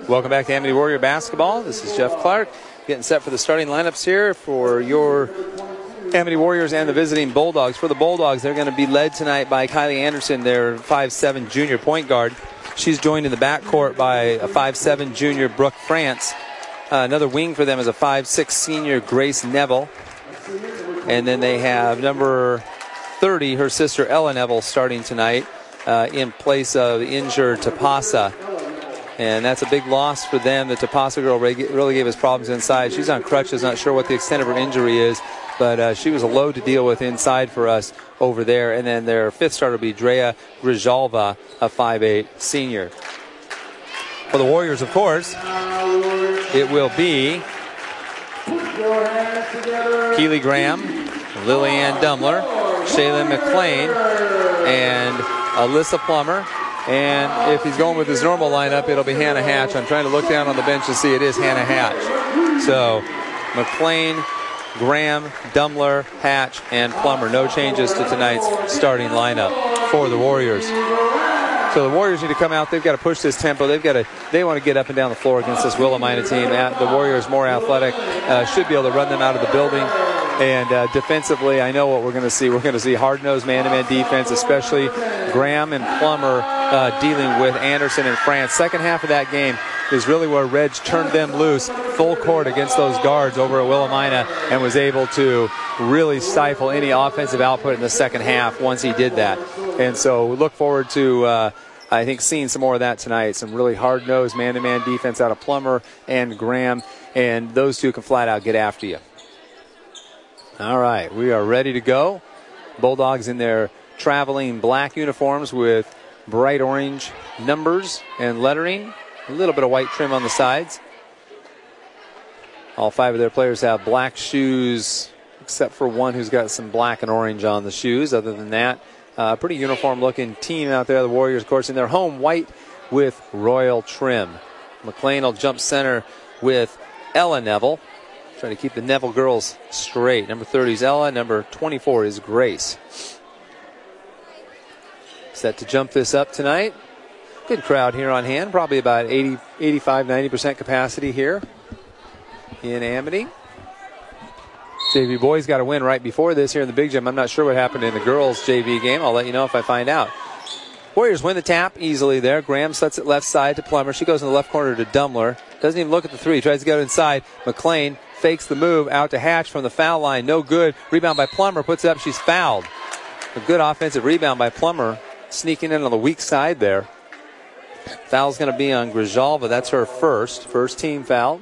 Welcome back to Amity Warrior Basketball. This is Jeff Clark getting set for the starting lineups here for your Amity Warriors and the visiting Bulldogs. For the Bulldogs, they're going to be led tonight by Kylie Anderson, their 5'7" junior point guard. She's joined in the backcourt by a 5'7" junior Brooke France. Another wing for them is a 5'6" senior Grace Neville. And then they have number 30, her sister Ella Neville, starting tonight in place of injured Tapasa. And that's a big loss for them. The Tapasa girl really gave us problems inside. She's on crutches, not sure what the extent of her injury is, but she was a load to deal with inside for us over there. And then their fifth starter will be Drea Grijalva, a 5'8" senior. For the Warriors, of course, it will be Keely Graham, Lillian Dumler, Shaylin McLean, and Alyssa Plummer. And if he's going with his normal lineup, it'll be Hannah Hatch. I'm trying to look down on the bench and see it is Hannah Hatch. So McLean, Graham, Dumler, Hatch, and Plummer. No changes to tonight's starting lineup for the Warriors. So the Warriors need to come out. They've got to push this tempo. They want to get up and down the floor against this Willamina team. The Warriors, more athletic, should be able to run them out of the building. And defensively, I know what we're going to see. We're going to see hard-nosed man-to-man defense, especially Graham and Plummer dealing with Anderson and France. Second half of that game is really where Reg turned them loose full court against those guards over at Willamina and was able to really stifle any offensive output in the second half once he did that. And so we look forward to, I think, seeing some more of that tonight. Some really hard-nosed man-to-man defense out of Plummer and Graham, and those two can flat-out get after you. All right, we are ready to go. Bulldogs in their traveling black uniforms with bright orange numbers and lettering. A little bit of white trim on the sides. All five of their players have black shoes, except for one who's got some black and orange on the shoes. Other than that, pretty uniform-looking team out there. The Warriors, of course, in their home white with royal trim. McLean will jump center with Ella Neville. Trying to keep the Neville girls straight. Number 30 is Ella. Number 24 is Grace. Set to jump this up tonight. Good crowd here on hand. Probably about 85-90% capacity here in Amity. JV boys got a win right before this here in the Big Gym. I'm not sure what happened in the girls' JV game. I'll let you know if I find out. Warriors win the tap easily there. Graham sets it left side to Plummer. She goes in the left corner to Dumler. Doesn't even look at the three. Tries to get inside. McLean fakes the move out to Hatch from the foul line. No good. Rebound by Plummer. Puts it up. She's fouled. A good offensive rebound by Plummer. Sneaking in on the weak side there. Foul's going to be on Grijalva. That's her first team foul.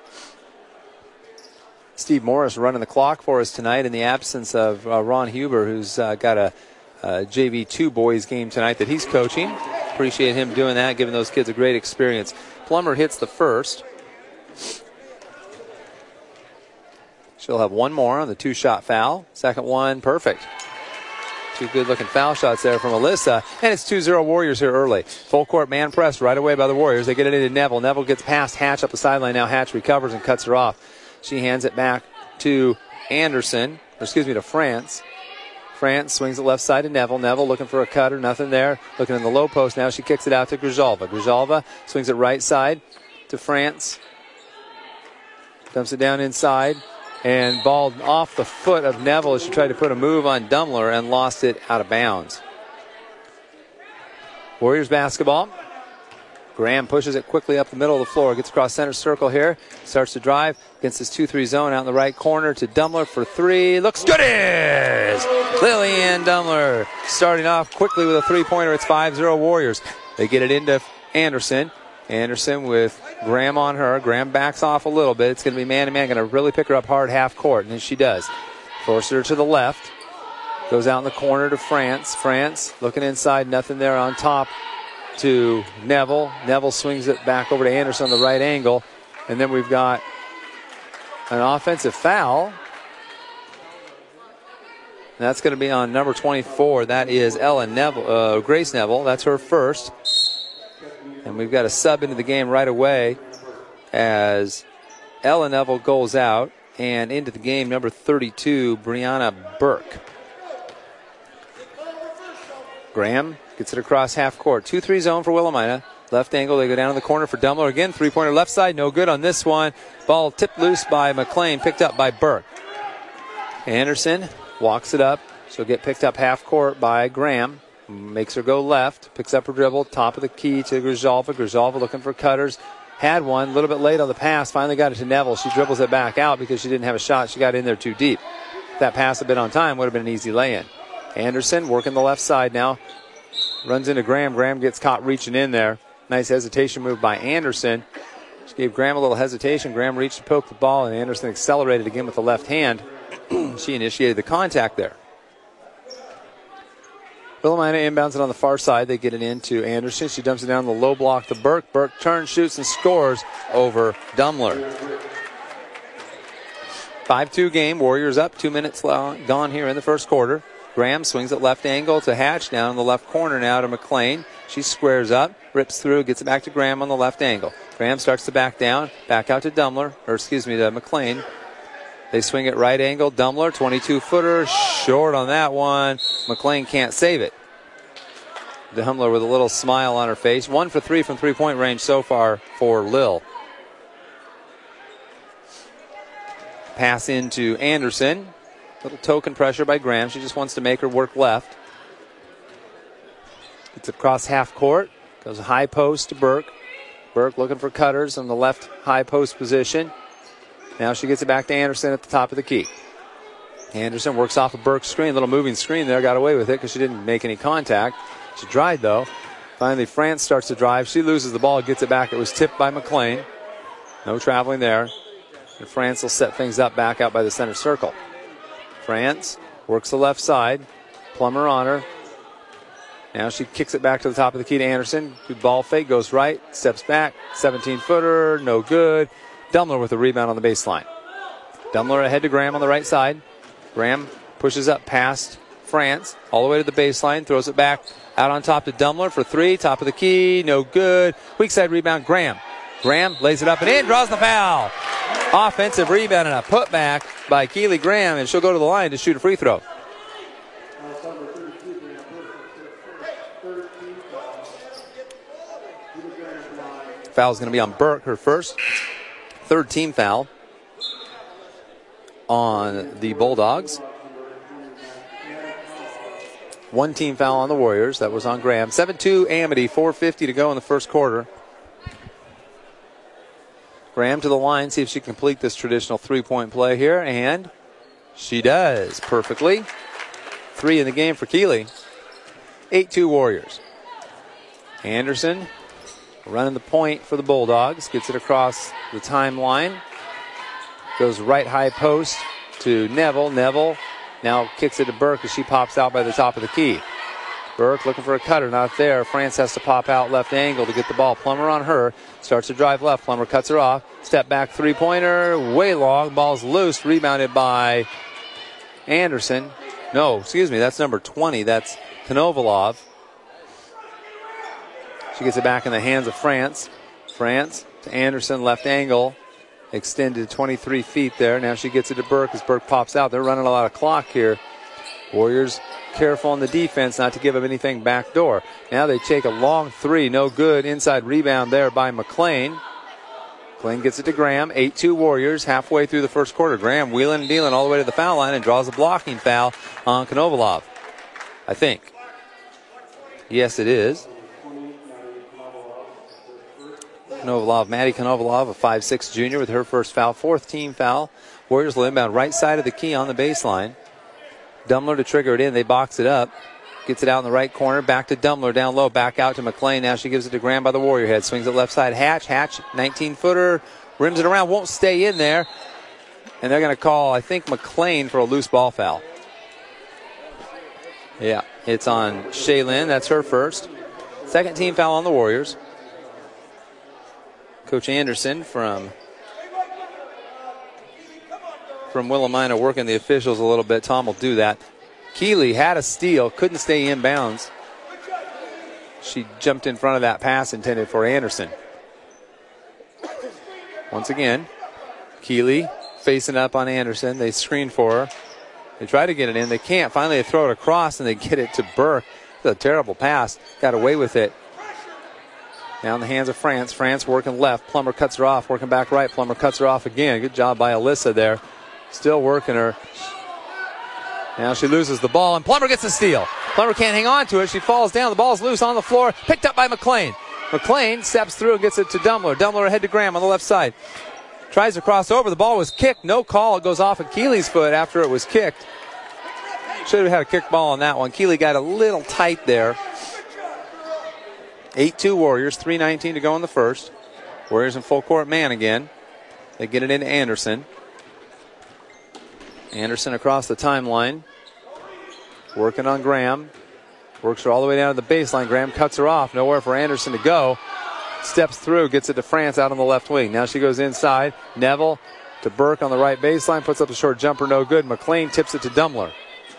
Steve Morris running the clock for us tonight in the absence of Ron Huber, who's got a JV2 boys game tonight that he's coaching. Appreciate him doing that, giving those kids a great experience. Plummer hits the first. She'll have one more on the two-shot foul. Second one, perfect. Two good-looking foul shots there from Alyssa. And it's 2-0 Warriors here early. Full court man press right away by the Warriors. They get it into Neville. Neville gets past Hatch up the sideline. Now Hatch recovers and cuts her off. She hands it back to to France. France swings it left side to Neville. Neville looking for a cutter. Nothing there. Looking in the low post now. She kicks it out to Grijalva. Grijalva swings it right side to France. Dumps it down inside. And ball off the foot of Neville as she tried to put a move on Dumler and lost it out of bounds. Warriors basketball. Graham pushes it quickly up the middle of the floor. Gets across center circle here. Starts to drive against this 2-3 zone out in the right corner to Dumler for three. Looks good. Is Lillian Dumler starting off quickly with a three-pointer. It's 5-0 Warriors. They get it into Anderson. Anderson with Graham on her. Graham backs off a little bit. It's going to be man-to-man. Going to really pick her up hard half court. And then she does. Forces her to the left. Goes out in the corner to France. France looking inside. Nothing there on top to Neville. Neville swings it back over to Anderson on the right angle. And then we've got an offensive foul. That's going to be on number 24. That is Grace Neville. That's her first. And we've got a sub into the game right away as Ella Neville goes out. And into the game, number 32, Brianna Burke. Graham gets it across half court. 2-3 zone for Willamina. Left angle, they go down in the corner for Dumler again. Three-pointer left side, no good on this one. Ball tipped loose by McLean, picked up by Burke. Anderson walks it up. She'll get picked up half court by Graham. Makes her go left, picks up her dribble, top of the key to Grijalva. Grijalva looking for cutters. Had one, a little bit late on the pass, finally got it to Neville. She dribbles it back out because she didn't have a shot. She got in there too deep. If that pass had been on time, would have been an easy lay-in. Anderson working the left side now. Runs into Graham. Graham gets caught reaching in there. Nice hesitation move by Anderson. She gave Graham a little hesitation. Graham reached to poke the ball, and Anderson accelerated again with the left hand. She initiated the contact there. Willamina inbounds it on the far side. They get it into Anderson. She dumps it down the low block to Burke. Burke turns, shoots, and scores over Dumler. 5-2 game. Warriors up. 2 minutes gone here in the first quarter. Graham swings at left angle to Hatch. Down in the left corner now to McLean. She squares up, rips through, gets it back to Graham on the left angle. Graham starts to back down, back out to to McLean. They swing it right angle. Dumler, 22-footer, short on that one. McLean can't save it. Dumler with a little smile on her face. 1 for 3 from three-point range so far for Lil. Pass into Anderson. Little token pressure by Graham. She just wants to make her work left. It's across half court. Goes high post to Burke. Burke looking for cutters on the left high post position. Now she gets it back to Anderson at the top of the key. Anderson works off a Burke screen. Little moving screen there. Got away with it because she didn't make any contact. She tried though. Finally France starts to drive. She loses the ball. Gets it back. It was tipped by McLean. No traveling there. And France will set things up back out by the center circle. France works the left side. Plummer on her. Now she kicks it back to the top of the key to Anderson. Good ball fake, goes right, steps back. 17-footer, no good. Dumler with a rebound on the baseline. Dumler ahead to Graham on the right side. Graham pushes up past France, all the way to the baseline, throws it back out on top to Dumler for three. Top of the key, no good. Weak side rebound, Graham. Graham lays it up and in, draws the foul. Offensive rebound and a putback by Keely Graham, and she'll go to the line to shoot a free throw. Foul's going to be on Burke, her first. Third team foul on the Bulldogs. One team foul on the Warriors. That was on Graham. 7-2 Amity, 4:50 to go in the first quarter. Graham to the line, see if she can complete this traditional three-point play here, and she does perfectly. 3 in the game for Keely. 8-2 Warriors. Anderson running the point for the Bulldogs. Gets it across the timeline. Goes right high post to Neville. Neville now kicks it to Burke as she pops out by the top of the key. Burke looking for a cutter, not there. France has to pop out left angle to get the ball. Plummer on her. Starts to drive left. Plummer cuts her off. Step back three-pointer. Way long. Ball's loose. Rebounded by Anderson. No, excuse me. That's number 20. That's Konovalov. She gets it back in the hands of France. France to Anderson, left angle. Extended 23 feet there. Now she gets it to Burke as Burke pops out. They're running a lot of clock here. Warriors careful on the defense not to give up anything back door. Now they take a long three. No good. Inside rebound there by McLean. McLean gets it to Graham. 8-2 Warriors halfway through the first quarter. Graham wheeling and dealing all the way to the foul line and draws a blocking foul on Konovalov. I think. Yes, it is. Konovalov, Maddie Konovalov, a 5'6" junior with her first foul. Fourth team foul. Warriors will inbound right side of the key on the baseline. Dumler to trigger it in. They box it up. Gets it out in the right corner. Back to Dumler down low. Back out to McLean. Now she gives it to Graham by the Warrior head. Swings it left side. Hatch. Hatch, 19-footer. Rims it around. Won't stay in there. And they're going to call, I think, McLean for a loose ball foul. Yeah, it's on Shaylin. That's her first. Second team foul on the Warriors. Coach Anderson from Willamina working the officials a little bit. Tom will do that. Keeley had a steal, couldn't stay inbounds. She jumped in front of that pass intended for Anderson. Once again, Keeley facing up on Anderson. They screen for her. They try to get it in. They can't. Finally, they throw it across, and they get it to Burke. It's a terrible pass. Got away with it. Now in the hands of France. France working left. Plummer cuts her off. Working back right. Plummer cuts her off again. Good job by Alyssa there. Still working her. Now she loses the ball, and Plummer gets the steal. Plummer can't hang on to it. She falls down. The ball's loose on the floor. Picked up by McLean. McLean steps through and gets it to Dumler. Dumler ahead to Graham on the left side. Tries to cross over. The ball was kicked. No call. It goes off of Keeley's foot after it was kicked. Should have had a kick ball on that one. Keeley got a little tight there. 8-2 Warriors. 3:19 to go in the first. Warriors in full court man again. They get it into Anderson. Anderson across the timeline. Working on Graham. Works her all the way down to the baseline. Graham cuts her off. Nowhere for Anderson to go. Steps through. Gets it to France out on the left wing. Now she goes inside. Neville to Burke on the right baseline. Puts up a short jumper. No good. McLean tips it to Dumler.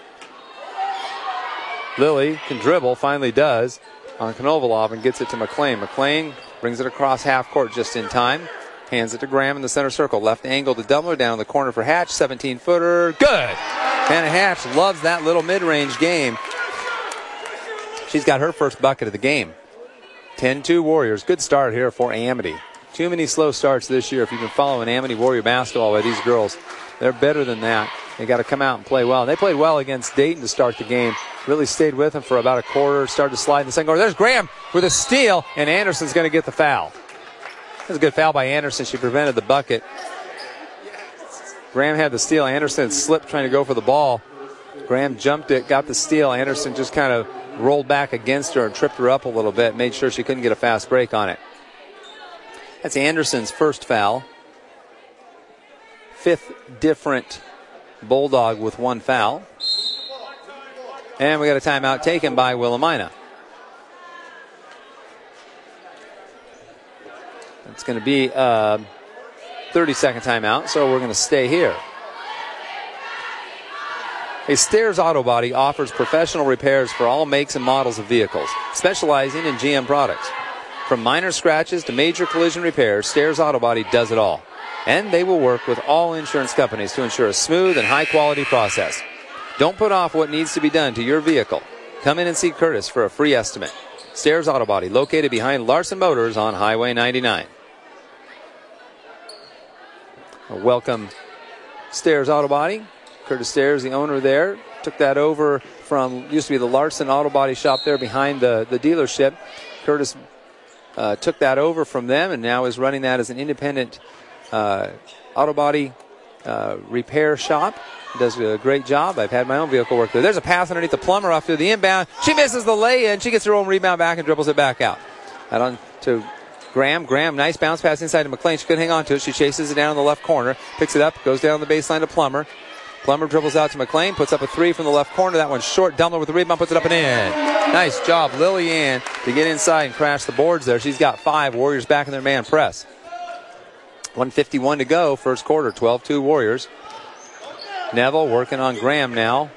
Lily can dribble. Finally does. On Konovalov and gets it to McLean. McLean brings it across half court just in time. Hands it to Graham in the center circle. Left angle to Dumler. Down in the corner for Hatch. 17-footer. Good. Hannah Hatch loves that little mid-range game. She's got her first bucket of the game. 10-2 Warriors. Good start here for Amity. Too many slow starts this year. If you've been following Amity Warrior basketball by these girls, they're better than that. They got to come out and play well. And they played well against Dayton to start the game. Really stayed with them for about a quarter. Started to slide in the second quarter. There's Graham with a steal, and Anderson's going to get the foul. That's a good foul by Anderson. She prevented the bucket. Graham had the steal. Anderson slipped trying to go for the ball. Graham jumped it, got the steal. Anderson just kind of rolled back against her and tripped her up a little bit. Made sure she couldn't get a fast break on it. That's Anderson's first foul. Fifth different Bulldog with one foul. And we got a timeout taken by Willamina. It's going to be a 30-second timeout, so we're going to stay here. A Stairs Auto Body offers professional repairs for all makes and models of vehicles, specializing in GM products. From minor scratches to major collision repairs, Stairs Auto Body does it all. And they will work with all insurance companies to ensure a smooth and high-quality process. Don't put off what needs to be done to your vehicle. Come in and see Curtis for a free estimate. Stairs Auto Body, located behind Larson Motors on Highway 99. Welcome, Stairs Auto Body. Curtis Stairs, the owner there, took that over from, used to be the Larson Auto Body shop there behind the dealership. Curtis took that over from them and now is running that as an independent auto body repair shop. Does a great job. I've had my own vehicle work there. There's a pass underneath the Plummer off to the inbound. She misses the lay-in. She gets her own rebound back and dribbles it back out. Out on to Graham. Graham, nice bounce pass inside to McLean. She couldn't hang on to it. She chases it down in the left corner. Picks it up. Goes down the baseline to Plummer. Plummer dribbles out to McLean. Puts up a three from the left corner. That one's short. Dumler with the rebound. Puts it up and in. Nice job, Lily Ann, to get inside and crash the boards there. She's got 5. Warriors back in their man press. 1:51 to go. First quarter. 12-2 Warriors. Neville working on Graham now.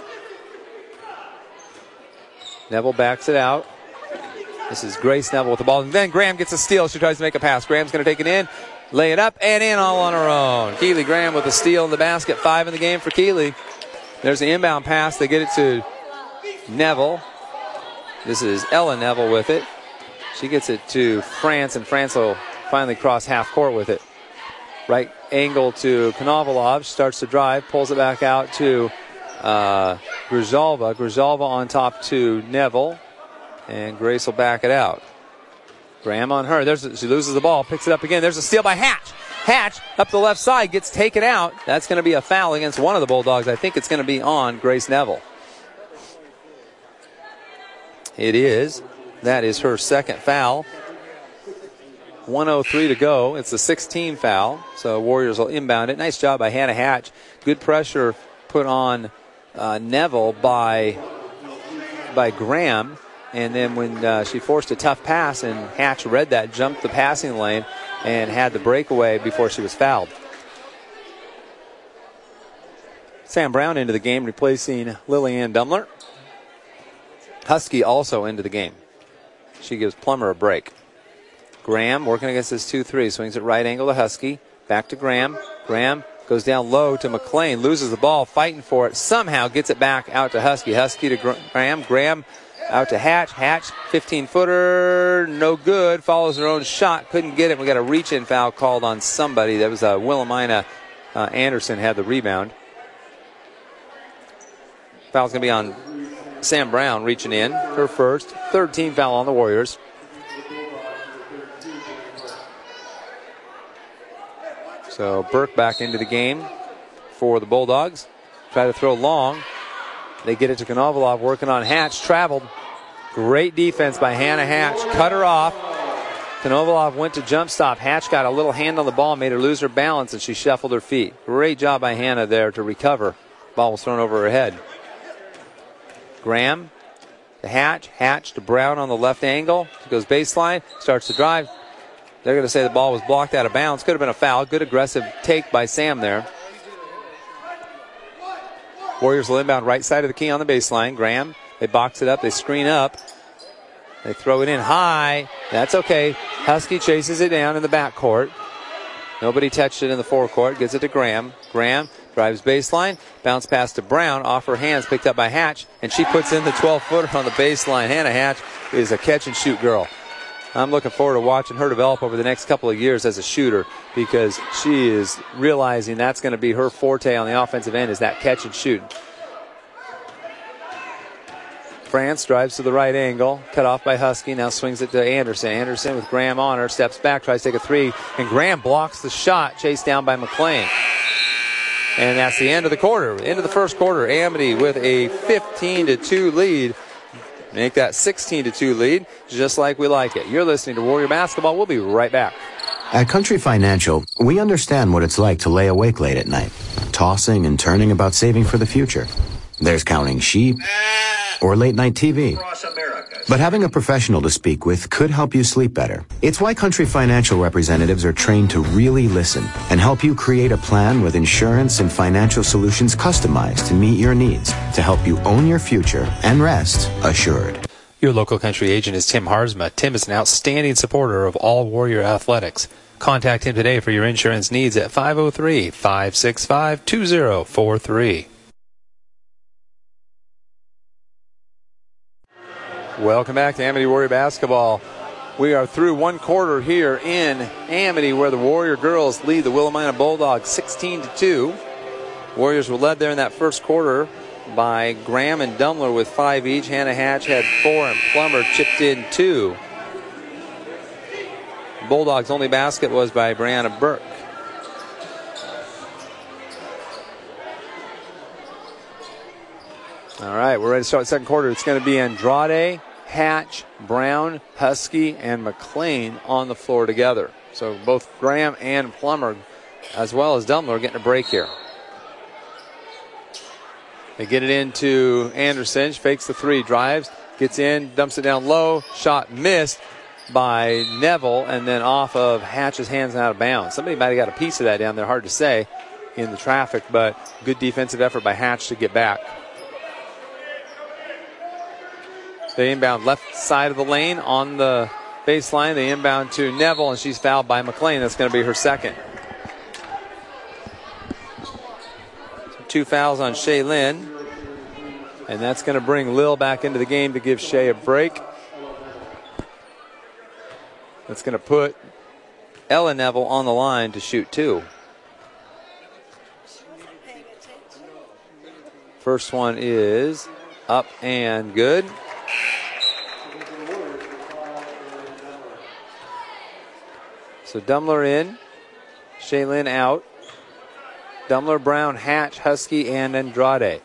Neville backs it out. This is Grace Neville with the ball. And then Graham gets a steal. She tries to make a pass. Graham's going to take it in, lay it up, and in all on her own. Keeley Graham with the steal in the basket. 5 in the game for Keeley. There's the inbound pass. They get it to Neville. This is Ella Neville with it. She gets it to France, and France will finally cross half court with it. Right angle to Konovalov. Starts to drive. Pulls it back out to Grzalva. Grzalva on top to Neville. And Grace will back it out. Graham on her. She loses the ball. Picks it up again. There's a steal by Hatch. Hatch up the left side gets taken out. That's going to be a foul against one of the Bulldogs. I think it's going to be on Grace Neville. It is. That is her second foul. 1:03 to go. It's a 16 foul. So Warriors will inbound it. Nice job by Hannah Hatch. Good pressure put on Neville by Graham. And then when she forced a tough pass and Hatch read that, jumped the passing lane and had the breakaway before she was fouled. Sam Brown into the game, replacing Lillian Dumler. Husky also into the game. She gives Plummer a break. Graham working against this 2-3. Swings it right angle to Husky. Back to Graham. Graham goes down low to McLean. Loses the ball, fighting for it. Somehow gets it back out to Husky. Husky to Graham. Graham Out to Hatch. Hatch, 15-footer, no good. Follows her own shot, couldn't get it. We got a reach-in foul called on somebody. That was Wilhelmina Anderson had the rebound. Foul's going to be on Sam Brown, reaching in. Her first. Third team foul on the Warriors. So Burke back into the game for the Bulldogs. Try to throw long. They get it to Konovalov, working on Hatch. Traveled. Great defense by Hannah Hatch. Cut her off. Konovalov went to jump stop. Hatch got a little hand on the ball, made her lose her balance, and she shuffled her feet. Great job by Hannah there to recover. Ball was thrown over her head. Graham to Hatch. Hatch to Brown on the left angle. She goes baseline. Starts to drive. They're going to say the ball was blocked out of bounds. Could have been a foul. Good aggressive take by Sam there. Warriors will inbound right side of the key on the baseline. Graham, they box it up. They screen up. They throw it in high. That's okay. Husky chases it down in the backcourt. Nobody touched it in the forecourt. Gives it to Graham. Graham drives baseline. Bounce pass to Brown. Off her hands. Picked up by Hatch. And she puts in the 12-footer on the baseline. Hannah Hatch is a catch-and-shoot girl. I'm looking forward to watching her develop over the next couple of years as a shooter, because she is realizing that's going to be her forte on the offensive end, is that catch and shoot. France drives to the right angle, cut off by Husky, now swings it to Anderson. Anderson with Graham on her, steps back, tries to take a three, and Graham blocks the shot, chased down by McLean. And that's the end of the quarter. End of the first quarter. Amity with a 15-2 lead. Make that 16-2 lead, just like we like it. You're listening to Warrior Basketball. We'll be right back. At Country Financial, we understand what it's like to lay awake late at night, tossing and turning about saving for the future. There's counting sheep or late night TV. But having a professional to speak with could help you sleep better. It's why Country Financial representatives are trained to really listen and help you create a plan with insurance and financial solutions customized to meet your needs to help you own your future and rest assured. Your local Country agent is Tim Harzma. Tim is an outstanding supporter of all Warrior athletics. Contact him today for your insurance needs at 503-565-2043. Welcome back to Amity Warrior Basketball. We are through one quarter here in Amity, where the Warrior girls lead the Wilhelmina Bulldogs 16-2. Warriors were led there in that first quarter by Graham and Dumler with 5 each. Hannah Hatch had 4, and Plummer chipped in 2. Bulldogs' only basket was by Brianna Burke. All right, we're ready to start the second quarter. It's going to be Andrade, Hatch, Brown, Husky, and McLean on the floor together. So both Graham and Plummer, as well as Dumler, are getting a break here. They get it into Anderson. She fakes the three, drives, gets in, dumps it down low. Shot missed by Neville, and then off of Hatch's hands and out of bounds. Somebody might have got a piece of that down there, hard to say, in the traffic, but good defensive effort by Hatch to get back. They inbound left side of the lane on the baseline. They inbound to Neville, and she's fouled by McLean. That's going to be her second. So 2 fouls on Shay Lynn. And that's going to bring Lil back into the game to give Shay a break. That's going to put Ella Neville on the line to shoot 2. First one is up and good. So Dumler in, Shaylin out. Dumler, Brown, Hatch, Husky, and Andrade.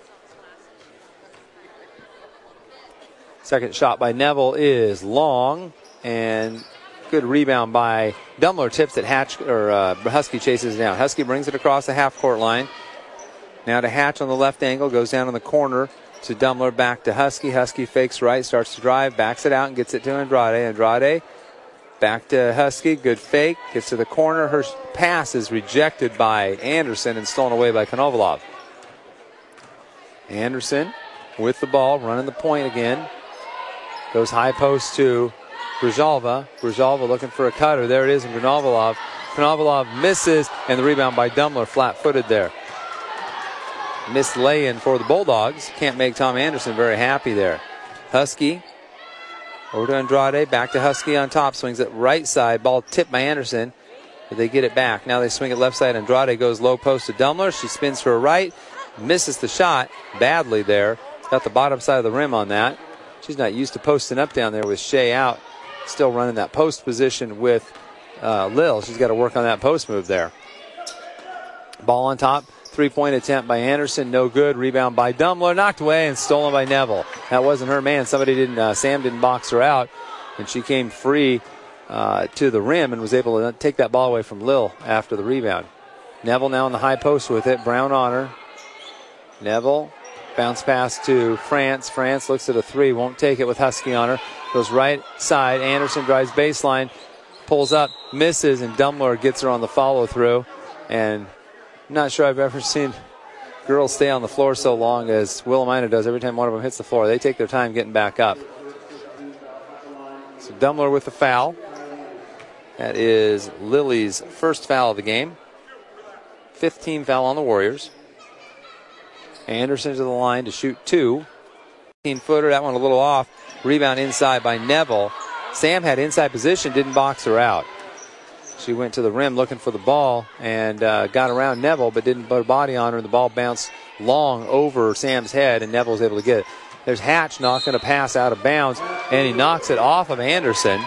Second shot by Neville is long, and good rebound by Dumler. Tips it, Husky chases it down. Husky brings it across the half-court line. Now to Hatch on the left angle, goes down in the corner to Dumler, back to Husky. Husky fakes right, starts to drive, backs it out and gets it to Andrade. Andrade back to Husky, good fake, gets to the corner. Her pass is rejected by Anderson and stolen away by Konovalov. Anderson with the ball, running the point again. Goes high post to Grijalva. Grijalva looking for a cutter. There it is in Konovalov. Konovalov misses, and the rebound by Dumler, flat-footed there. Missed lay-in for the Bulldogs. Can't make Tom Anderson very happy there. Husky over to Andrade. Back to Husky on top. Swings it right side. Ball tipped by Anderson. But they get it back. Now they swing it left side. Andrade goes low post to Dumler. She spins to her right. Misses the shot badly there. Got the bottom side of the rim on that. She's not used to posting up down there with Shea out. Still running that post position with Lil. She's got to work on that post move there. Ball on top. 3-point attempt by Anderson. No good. Rebound by Dumler. Knocked away and stolen by Neville. That wasn't her man. Sam didn't box her out. And she came free to the rim and was able to take that ball away from Lil after the rebound. Neville now in the high post with it. Brown on her. Neville. Bounce pass to France. France looks at a three. Won't take it with Husky on her. Goes right side. Anderson drives baseline. Pulls up. Misses. And Dumler gets her on the follow through. And I'm not sure I've ever seen girls stay on the floor so long as Willamina does every time one of them hits the floor. They take their time getting back up. So Dumler with the foul. That is Lily's first foul of the game. 5th team foul on the Warriors. Anderson to the line to shoot 2. 15-footer, that one a little off. Rebound inside by Neville. Sam had inside position, didn't box her out. She went to the rim looking for the ball and got around Neville, but didn't put a body on her, and the ball bounced long over Sam's head, and Neville was able to get it. There's Hatch knocking a pass out of bounds, and he knocks it off of Anderson.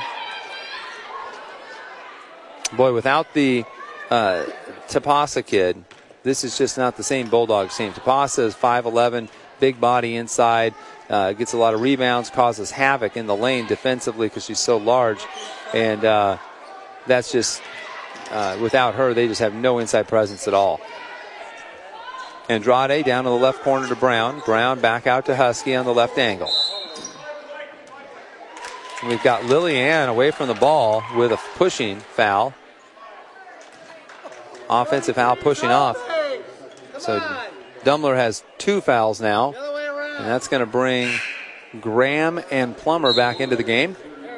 Boy, without the Tapasa kid, this is just not the same Bulldogs team. Tapasa is 5'11", big body inside, gets a lot of rebounds, causes havoc in the lane defensively because she's so large. And that's just, without her, they just have no inside presence at all. Andrade down to the left corner to Brown. Brown back out to Husky on the left angle. And we've got Lillian away from the ball with a pushing foul. Offensive foul pushing off. So Dumler has 2 fouls now. And that's going to bring Graham and Plummer back into the game.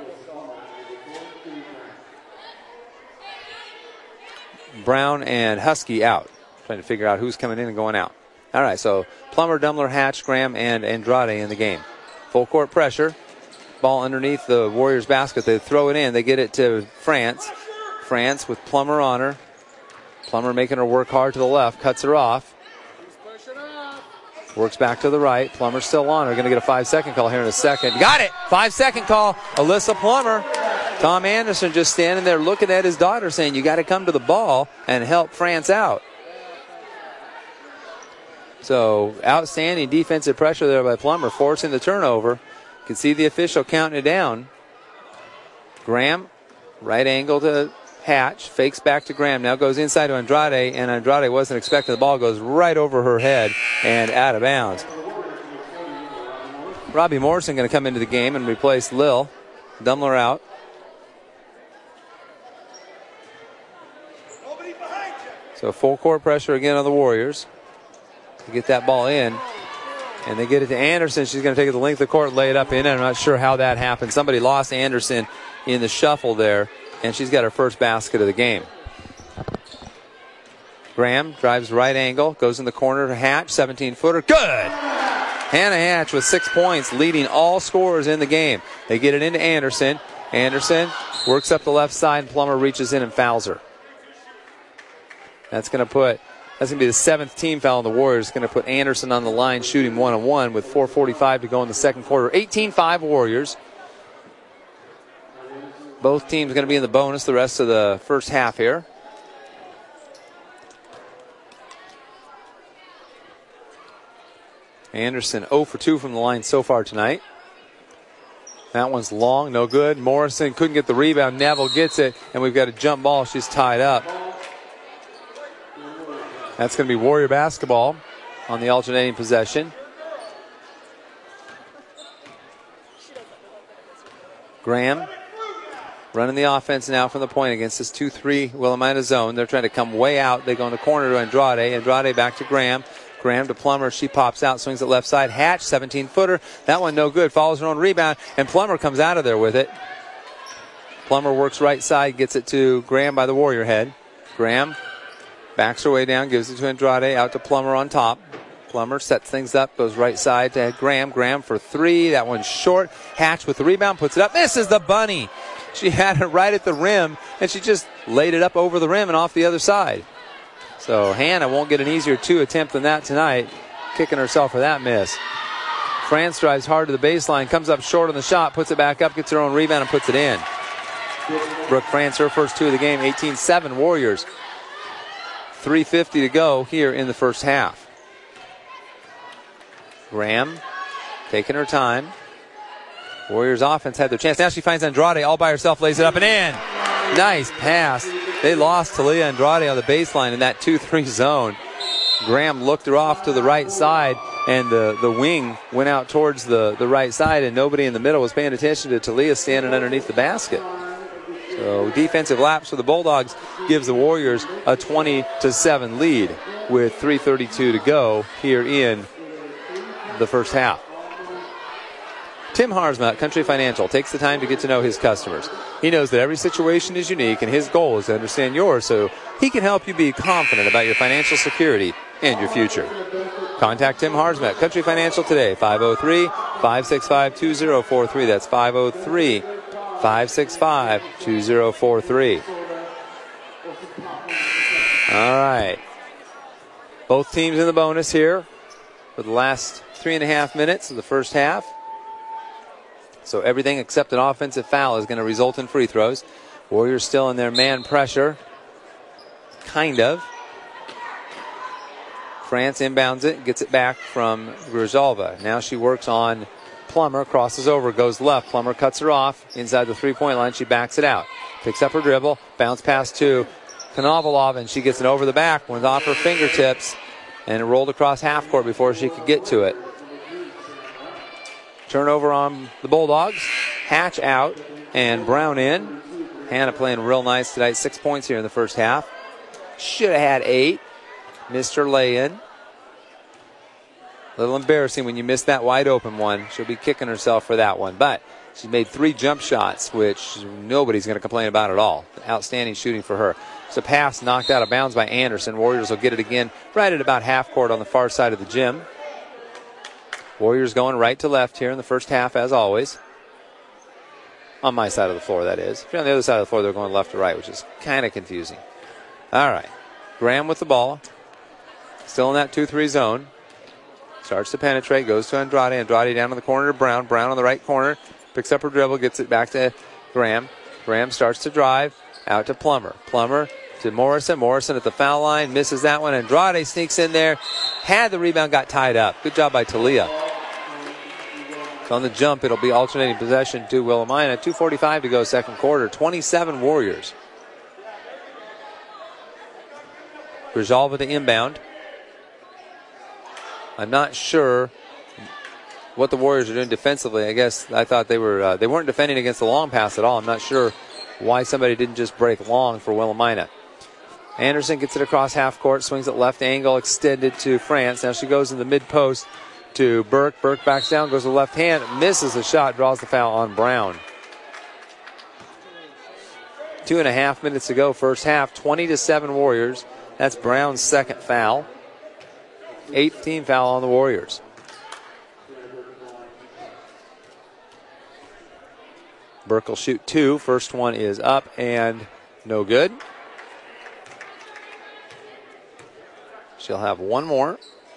Brown and Husky out. Trying to figure out who's coming in and going out. All right, so Plummer, Dumler, Hatch, Graham, and Andrade in the game. Full court pressure. Ball underneath the Warriors basket. They throw it in. They get it to France. France with Plummer on her. Plummer making her work hard to the left. Cuts her off. Works back to the right. Plummer's still on her. Going to get a 5-second call here in a second. Got it! 5-second call. Alyssa Plummer. Tom Anderson just standing there looking at his daughter saying, you got to come to the ball and help France out. So outstanding defensive pressure there by Plummer, forcing the turnover. You can see the official counting it down. Graham, right angle to Hatch, fakes back to Graham, now goes inside to Andrade, and Andrade wasn't expecting the ball, goes right over her head and out of bounds. Robbie Morrison going to come into the game and replace Lil. Dumler out. So full court pressure again on the Warriors to get that ball in. And they get it to Anderson. She's going to take it the length of the court, lay it up in. I'm not sure how that happened. Somebody lost Anderson in the shuffle there, and she's got her first basket of the game. Graham drives right angle, goes in the corner to Hatch, 17-footer. Good! Hannah Hatch with 6 points, leading all scorers in the game. They get it into Anderson. Anderson works up the left side, and Plummer reaches in and fouls her. That's going to be the 7th team foul on the Warriors. It's going to put Anderson on the line shooting 1-on-1 with 4:45 to go in the second quarter. 18-5 Warriors. Both teams going to be in the bonus the rest of the first half here. Anderson 0 for 2 from the line so far tonight. That one's long, no good. Morrison couldn't get the rebound. Neville gets it, and we've got a jump ball. She's tied up. That's going to be Warrior basketball on the alternating possession. Graham running the offense now from the point against this 2-3 Willamina zone. They're trying to come way out. They go in the corner to Andrade. Andrade back to Graham. Graham to Plummer. She pops out, swings it left side. Hatch, 17-footer. That one no good. Follows her own rebound, and Plummer comes out of there with it. Plummer works right side, gets it to Graham by the Warrior head. Graham backs her way down, gives it to Andrade, out to Plummer on top. Plummer sets things up, goes right side to Graham. Graham for three. That one's short. Hatch with the rebound, puts it up. Misses the bunny. She had it right at the rim, and she just laid it up over the rim and off the other side. So Hannah won't get an easier two attempt than that tonight, kicking herself for that miss. France drives hard to the baseline, comes up short on the shot, puts it back up, gets her own rebound, and puts it in. Brooke France, her first two of the game, 18-7 Warriors. 3:50 to go here in the first half. Graham taking her time. Warriors offense had their chance. Now she finds Andrade all by herself, lays it up and in. Nice pass. They lost Talia Andrade on the baseline in that 2-3 zone. Graham looked her off to the right side, and the wing went out towards the right side, and nobody in the middle was paying attention to Talia standing underneath the basket. So defensive lapse for the Bulldogs gives the Warriors a 20-7 lead with 3:32 to go here in the first half. Tim Harsma at Country Financial takes the time to get to know his customers. He knows that every situation is unique, and his goal is to understand yours so he can help you be confident about your financial security and your future. Contact Tim Harsma at Country Financial today, 503-565-2043. That's 503-565-2043. All right. Both teams in the bonus here for the last 3.5 minutes of the first half. So everything except an offensive foul is going to result in free throws. Warriors still in their man pressure. Kind of. France inbounds it, gets it back from Grijalva. Now she works on Plummer, crosses over, goes left. Plummer cuts her off inside the three-point line. She backs it out. Picks up her dribble, bounce pass to Konovalov, and she gets it over the back. Went off her fingertips, and it rolled across half court before she could get to it. Turnover on the Bulldogs. Hatch out and Brown in. Hannah playing real nice tonight. 6 points here in the first half. Should have had 8. Missed her lay-in. A little embarrassing when you miss that wide open one. She'll be kicking herself for that one. But she made 3 jump shots, which nobody's going to complain about at all. Outstanding shooting for her. It's a pass knocked out of bounds by Anderson. Warriors will get it again right at about half court on the far side of the gym. Warriors going right to left here in the first half, as always. On my side of the floor, that is. If you're on the other side of the floor, they're going left to right, which is kind of confusing. All right. Graham with the ball. Still in that 2-3 zone. Starts to penetrate, goes to Andrade. Andrade down in the corner to Brown. Brown on the right corner. Picks up her dribble, gets it back to Graham. Graham starts to drive. Out to Plummer. Plummer to Morrison. Morrison at the foul line. Misses that one. Andrade sneaks in there. Had the rebound, got tied up. Good job by Talia. So on the jump, it'll be alternating possession to Willamina. 2:45 to go second quarter. 27 Warriors. Grijalva to inbound. I'm not sure what the Warriors are doing defensively. I guess I thought they weren't defending against the long pass at all. I'm not sure why somebody didn't just break long for Willamina. Anderson gets it across half court, swings it left angle, extended to France. Now she goes in the mid post to Burke. Burke backs down, goes to the left hand, misses the shot, draws the foul on Brown. 2.5 minutes to go, first half. 20-7 Warriors. That's Brown's second foul. 18th foul on the Warriors. Burke will shoot 2. First one is up and no good. She'll have one more.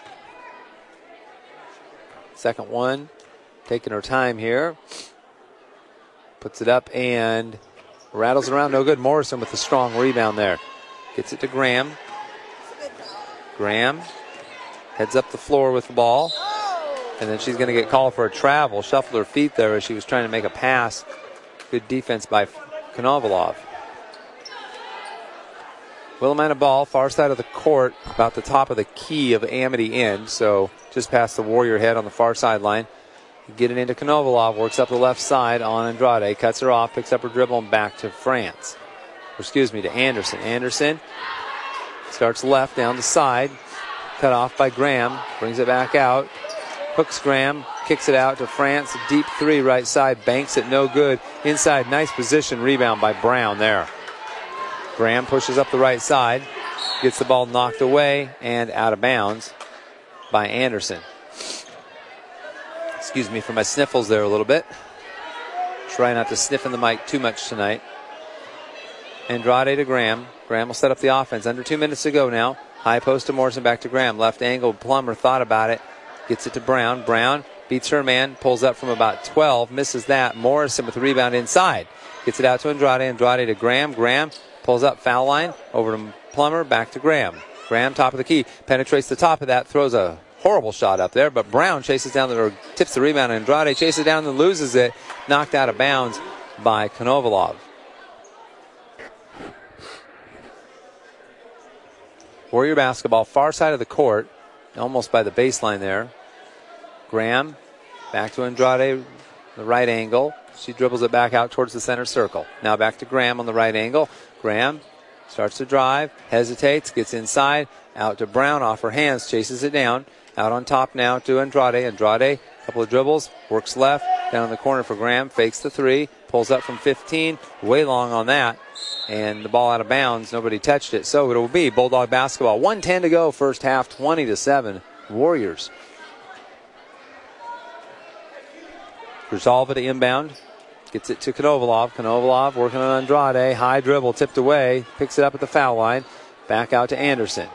Second one, taking her time here. Puts it up and rattles it around. No good. Morrison with a strong rebound there. Gets it to Graham. Graham heads up the floor with the ball. And then she's going to get called for a travel. Shuffled her feet there as she was trying to make a pass. Good defense by Konovalov. Willamina ball, far side of the court, about the top of the key of Amity end. So just past the Warrior head on the far sideline. Get it into Konovalov, works up the left side on Andrade, cuts her off, picks up her dribble, and back to France. To Anderson. Anderson starts left down the side. Cut off by Graham. Brings it back out. Hooks Graham. Kicks it out to France. Deep 3 right side. Banks it. No good. Inside. Nice position. Rebound by Brown there. Graham pushes up the right side. Gets the ball knocked away and out of bounds. by Anderson. Excuse me for my sniffles there a little bit. Try not to sniff in the mic too much tonight. Andrade to Graham. Graham will set up the offense. Under 2 minutes to go now. High post to Morrison, back to Graham. Left angle, Plummer thought about it. Gets it to Brown. Brown beats her man, pulls up from about 12, misses that. Morrison with the rebound inside. Gets it out to Andrade. Andrade to Graham. Graham pulls up, foul line. Over to Plummer, back to Graham. Graham, top of the key, penetrates the top of that, throws a horrible shot up there, but Brown chases down or tips the rebound. Andrade chases down and loses it. Knocked out of bounds by Konovalov. Warrior basketball, far side of the court, almost by the baseline there. Graham, back to Andrade, the right angle. She dribbles it back out towards the center circle. Now back to Graham on the right angle. Graham starts to drive, hesitates, gets inside, out to Brown off her hands, chases it down. Out on top now to Andrade. Andrade, couple of dribbles, works left, down in the corner for Graham, fakes the three, pulls up from 15, way long on that. And the ball out of bounds. Nobody touched it. So it will be Bulldog basketball. 1:10 to go, first half, 20-7. Warriors. Grijalva to inbound. Gets it to Konovalov. Konovalov working on Andrade. High dribble, tipped away. Picks it up at the foul line. Back out to Anderson.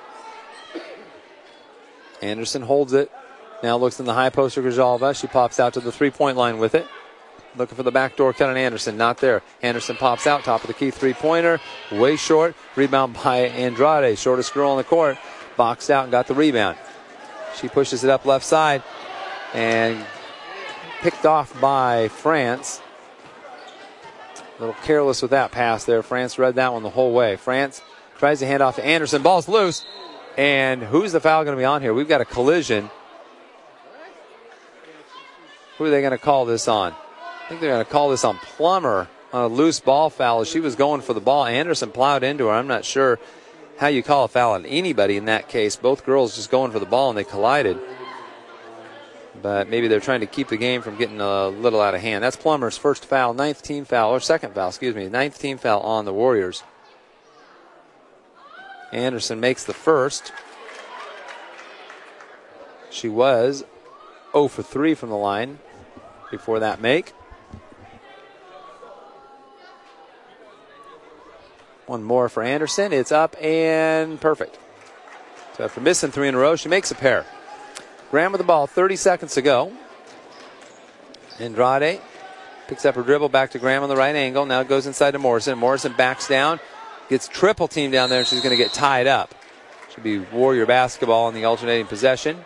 Anderson holds it. Now looks in the high post for Grijalva. She pops out to the three-point line with it. Looking for the backdoor cut on Anderson. Not there. Anderson pops out. Top of the key three-pointer. Way short. Rebound by Andrade. Shortest girl on the court. Boxed out and got the rebound. She pushes it up left side. And picked off by France. A little careless with that pass there. France read that one the whole way. France tries to hand off to Anderson. Ball's loose. And who's the foul going to be on here? We've got a collision. Who are they going to call this on? I think they're going to call this on Plummer on a loose ball foul as she was going for the ball. Anderson plowed into her. I'm not sure how you call a foul on anybody in that case. Both girls just going for the ball and they collided. But maybe they're trying to keep the game from getting a little out of hand. That's Plummer's first foul, ninth team foul on the Warriors. Anderson makes the first. She was 0 for 3 from the line before that make. One more for Anderson. It's up and perfect. So after missing 3 in a row, she makes a pair. Graham with the ball, 30 seconds to go. Andrade picks up her dribble back to Graham on the right angle. Now goes inside to Morrison. Morrison backs down, gets triple teamed down there, and she's going to get tied up. Should be Warrior basketball on the alternating possession.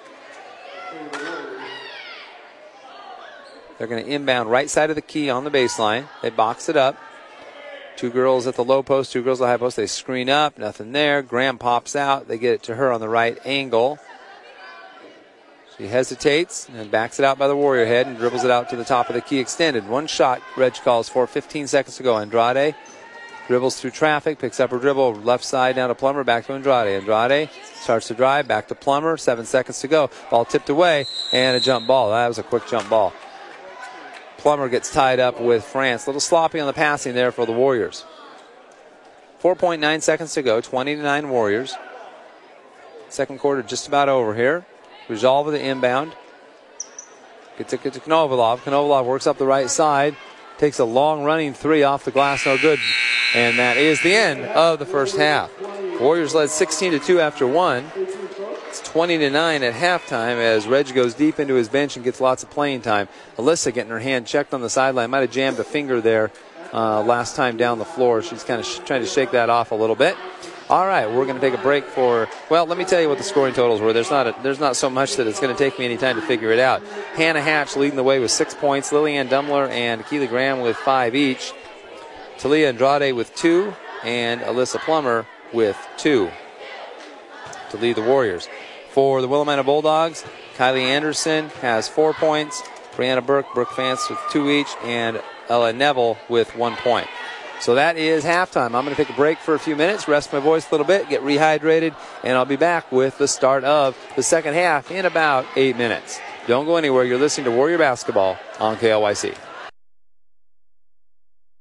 They're going to inbound right side of the key on the baseline. They box it up. 2 girls at the low post, 2 girls at the high post. They screen up, nothing there. Graham pops out. They get it to her on the right angle. She hesitates and backs it out by the Warrior head and dribbles it out to the top of the key extended. One shot, Reg calls for, 15 seconds to go. Andrade dribbles through traffic, picks up her dribble, left side down to Plummer, back to Andrade. Andrade starts to drive, back to Plummer, 7 seconds to go. Ball tipped away and a jump ball. That was a quick jump ball. Plummer gets tied up with France. A little sloppy on the passing there for the Warriors. 4.9 seconds to go, 20-9 Warriors. Second quarter just about over here. Grijalva the inbound. Gets it to Konovalov. Konovalov works up the right side. Takes a long running three off the glass, no good. And that is the end of the first half. Warriors led 16-2 after one. It's 20-9 at halftime as Reg goes deep into his bench and gets lots of playing time. Alyssa getting her hand checked on the sideline. Might have jammed a finger there last time down the floor. She's kind of trying to shake that off a little bit. All right, we're going to take a break for, well, let me tell you what the scoring totals were. There's not so much that it's going to take me any time to figure it out. Hannah Hatch leading the way with 6 points. Lillian Dumler and Keely Graham with 5 each. Talia Andrade with 2 and Alyssa Plummer with 2 to lead the Warriors. For the Willamette Bulldogs, Kylie Anderson has 4 points. Brianna Burke, Brooke Vance with 2 each, and Ella Neville with 1 point. So that is halftime. I'm going to take a break for a few minutes, rest my voice a little bit, get rehydrated, and I'll be back with the start of the second half in about 8 minutes. Don't go anywhere. You're listening to Warrior Basketball on KLYC.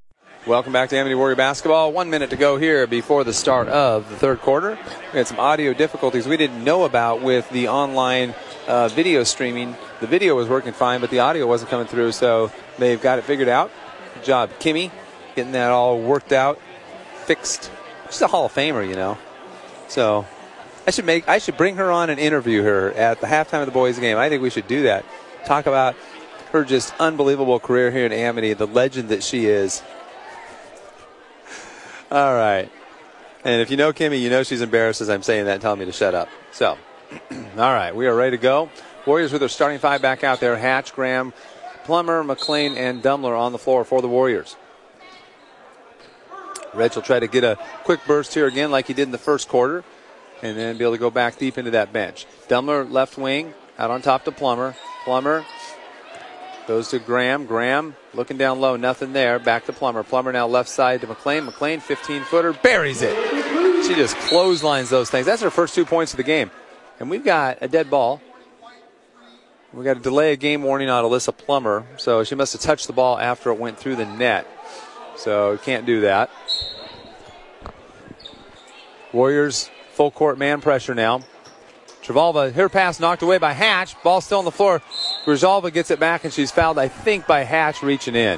Welcome back to Amity Warrior Basketball. 1 minute to go here before the start of the third quarter. We had some audio difficulties we didn't know about with the online video streaming. The video was working fine, but the audio wasn't coming through, so they've got it figured out. Good job, Kimmy, getting that all worked out, fixed. She's a Hall of Famer, you know. So I should bring her on and interview her at the halftime of the boys' game. I think we should do that. Talk about her just unbelievable career here in Amity, the legend that she is. All right. And if you know Kimmy, you know she's embarrassed as I'm saying that and telling me to shut up. So, all right, we are ready to go. Warriors with their starting five back out there. Hatch, Graham, Plummer, McLean, and Dumler on the floor for the Warriors. Reg will try to get a quick burst here again like he did in the first quarter and then be able to go back deep into that bench. Dumler left wing, out on top to Plummer. Plummer goes to Graham. Graham looking down low, nothing there. Back to Plummer. Plummer now left side to McLean. McLean, 15-footer, buries it. She just clotheslines those things. That's her first 2 points of the game. And we've got a dead ball. We've got to delay a game warning on Alyssa Plummer. So she must have touched the ball after it went through the net. So can't do that. Warriors full court man pressure now. Travalva, her pass knocked away by Hatch. Ball still on the floor. Grijalva gets it back, and she's fouled, I think, by Hatch reaching in.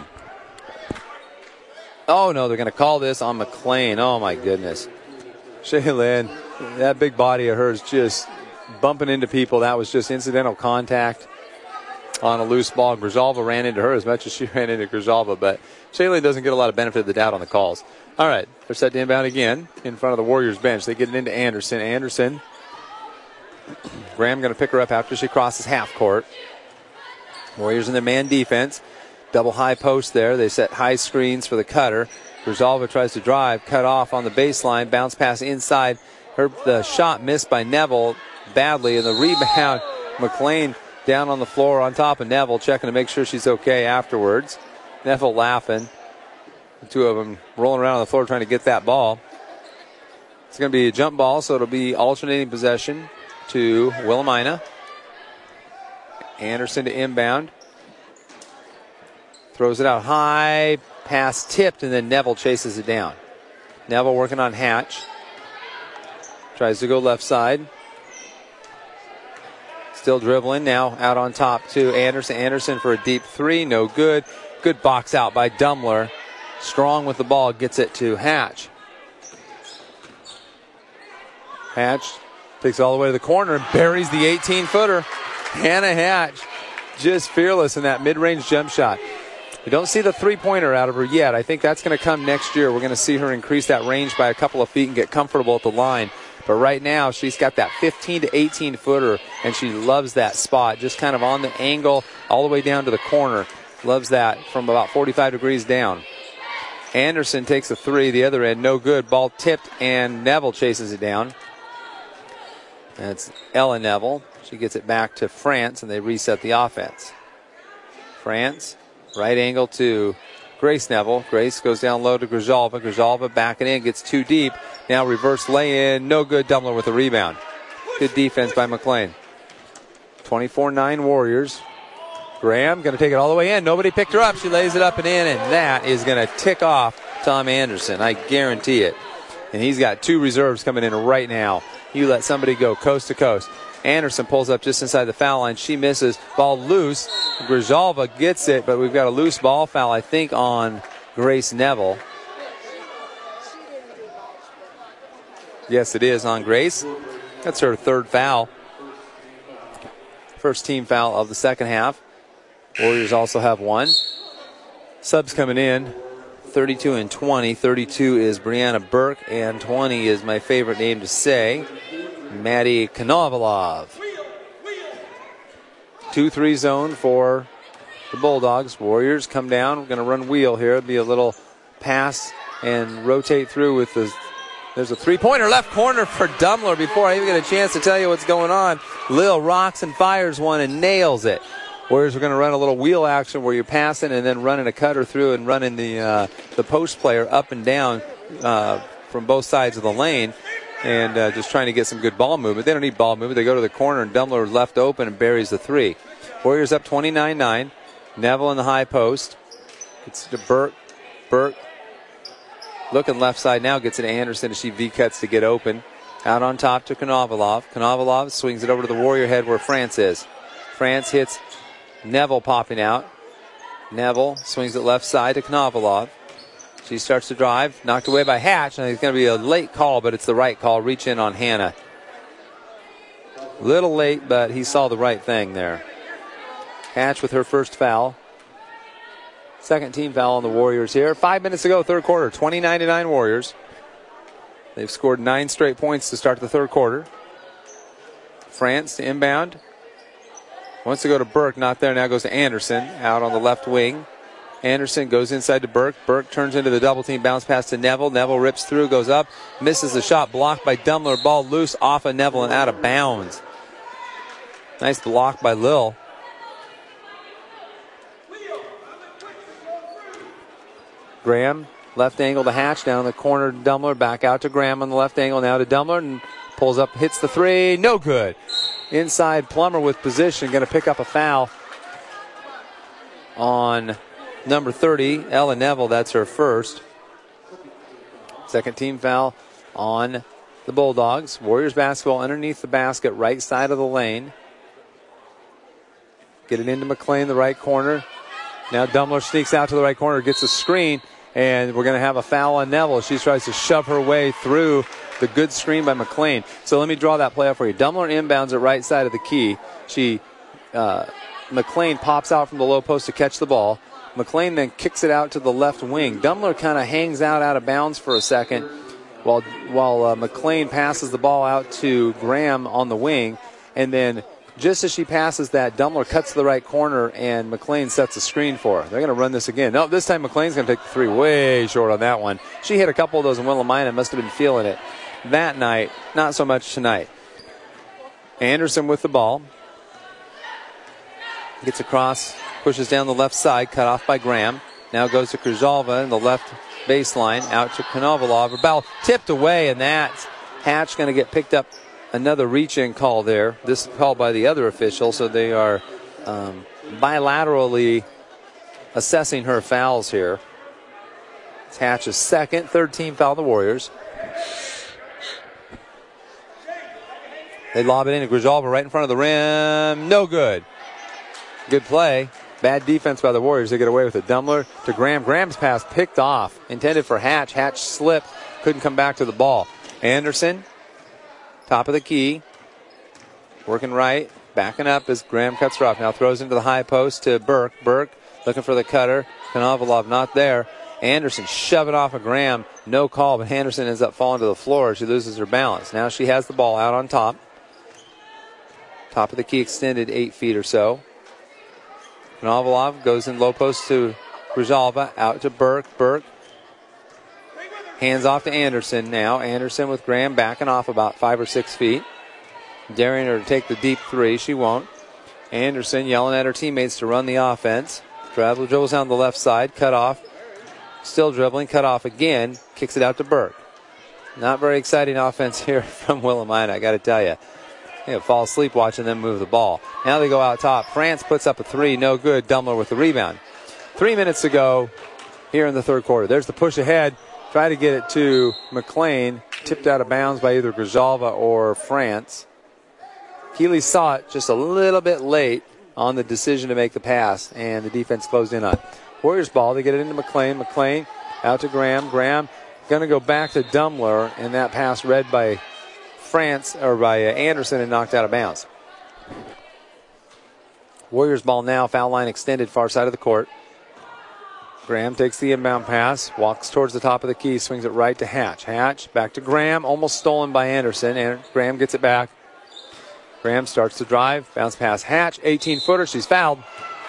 Oh, no, they're going to call this on McLean. Oh, my goodness. Shaylin, that big body of hers just bumping into people. That was just incidental contact on a loose ball. Grijalva ran into her as much as she ran into Grijalva, but Shaylin doesn't get a lot of benefit of the doubt on the calls. All right, they're set to inbound again in front of the Warriors bench. They get it into Anderson. Anderson. Graham going to pick her up after she crosses half court. Warriors in their man defense. Double high post there. They set high screens for the cutter. Grijalva tries to drive, cut off on the baseline, bounce pass inside. The shot missed by Neville badly, and the rebound, McLean down on the floor on top of Neville, checking to make sure she's okay afterwards. Neville laughing. The two of them rolling around on the floor trying to get that ball. It's going to be a jump ball, so it'll be alternating possession to Wilhelmina. Anderson to inbound. Throws it out high. Pass tipped, and then Neville chases it down. Neville working on Hatch. Tries to go left side. Still dribbling. Now out on top to Anderson. Anderson for a deep three. No good. Good box out by Dumler. Strong with the ball. Gets it to Hatch. Hatch takes it all the way to the corner and buries the 18-footer. Hannah Hatch just fearless in that mid-range jump shot. We don't see the three-pointer out of her yet. I think that's going to come next year. We're going to see her increase that range by a couple of feet and get comfortable at the line. But right now, she's got that 15 to 18-footer, and she loves that spot, just kind of on the angle all the way down to the corner. Loves that from about 45 degrees down. Anderson takes a three, the other end, no good. Ball tipped, and Neville chases it down. That's Ella Neville. She gets it back to France, and they reset the offense. France, right angle to Grace Neville. Grace goes down low to Grijalva. Grijalva backing in, gets too deep. Now reverse lay-in, no good. Dumler with a rebound. Good defense by McLean. 24-9 Warriors. Graham going to take it all the way in. Nobody picked her up. She lays it up and in, and that is going to tick off Tom Anderson. I guarantee it. And he's got two reserves coming in right now. You let somebody go coast to coast. Anderson pulls up just inside the foul line. She misses. Ball loose. Grijalva gets it, but we've got a loose ball foul, I think, on Grace Neville. Yes, it is on Grace. That's her third foul. First team foul of the second half. Warriors also have one. Subs coming in. 32 and 20. 32 is Brianna Burke, and 20 is my favorite name to say, Maddie Konovalov. 2-3 zone for the Bulldogs. Warriors come down. We're going to run wheel here. It'll be a little pass and rotate through with the. There's a three-pointer left corner for Dumler. Before I even get a chance to tell you what's going on, Lil rocks and fires one and nails it. Warriors are going to run a little wheel action where you're passing and then running a cutter through and running the post player up and down from both sides of the lane and just trying to get some good ball movement. They don't need ball movement. They go to the corner and Dumler left open and buries the three. Warriors up 29-9. Neville in the high post. It's to Burke. Burke looking left side now, gets it to Anderson as she V-cuts to get open. Out on top to Konovalov. Konovalov swings it over to the Warrior head where France is. France hits Neville popping out. Neville swings it left side to Konovalov. She starts to drive, knocked away by Hatch. I think it's going to be a late call, but it's the right call. Reach in on Hannah. Little late, but he saw the right thing there. Hatch with her first foul. Second team foul on the Warriors here. 5 minutes to go, third quarter. 29-9 Warriors. They've scored 9 straight points to start the third quarter. France to inbound. Wants to go to Burke, not there. Now goes to Anderson out on the left wing. Anderson goes inside to Burke. Burke turns into the double team, bounce pass to Neville. Neville rips through, goes up, misses the shot, blocked by Dumler. Ball loose off of Neville and out of bounds. Nice block by Lil. Graham, left angle to Hatch, down the corner to Dumler, back out to Graham on the left angle, now to Dumler, and pulls up, hits the three, no good. Inside Plummer with position, going to pick up a foul on number 30, Ella Neville. That's her first. Second team foul on the Bulldogs. Warriors basketball underneath the basket, right side of the lane. Get it into McLean, the right corner. Now Dumler sneaks out to the right corner, gets a screen, and we're going to have a foul on Neville. She tries to shove her way through the good screen by McLean. So let me draw that play up for you. Dumler inbounds at right side of the key. McLean pops out from the low post to catch the ball. McLean then kicks it out to the left wing. Dumler kind of hangs out of bounds for a second while McLean passes the ball out to Graham on the wing. And then just as she passes that, Dumler cuts to the right corner, and McLean sets a screen for her. They're going to run this again. No, this time McLean's going to take the three way short on that one. She hit a couple of those in Willamina, must have been feeling it that night, not so much tonight. Anderson with the ball. Gets across, pushes down the left side, cut off by Graham. Now goes to Krzyzalva in the left baseline, out to Konovalov. Her ball tipped away, and that's Hatch going to get picked up. Another reach-in call there. This is called by the other official, so they are bilaterally assessing her fouls here. It's Hatch's second, third team foul of the Warriors. They lob it into Krzyzalva right in front of the rim. No good. Good play. Bad defense by the Warriors. They get away with it. Dumler to Graham. Graham's pass picked off. Intended for Hatch. Hatch slipped. Couldn't come back to the ball. Anderson, top of the key. Working right. Backing up as Graham cuts her off. Now throws into the high post to Burke. Burke looking for the cutter. Konovalov not there. Anderson shoving off of Graham. No call, but Anderson ends up falling to the floor. She loses her balance. Now she has the ball out on top. Top of the key extended 8 feet or so. Konovalov goes in low post to Krzyzalva. Out to Burke. Burke hands off to Anderson now. Anderson with Graham backing off about 5 or 6 feet. Daring her to take the deep three. She won't. Anderson yelling at her teammates to run the offense. Dribbles down the left side. Cut off. Still dribbling. Cut off again. Kicks it out to Burke. Not very exciting offense here from Willamina, I got to tell you. Fall asleep watching them move the ball. Now they go out top. France puts up a three. No good. Dumler with the rebound. 3 minutes to go here in the third quarter. There's the push ahead. Try to get it to McLean. Tipped out of bounds by either Krzyzalva or France. Keeley saw it just a little bit late on the decision to make the pass, and the defense closed in on it. Warriors ball. They get it into McLean. McLean out to Graham. Graham going to go back to Dumler, and that pass read by France or by Anderson and knocked out of bounds. Warriors ball now. Foul line extended far side of the court. Graham takes the inbound pass, walks towards the top of the key, swings it right to Hatch. Hatch back to Graham, almost stolen by Anderson, and Graham gets it back. Graham starts to drive, bounce pass Hatch, 18-footer, she's fouled.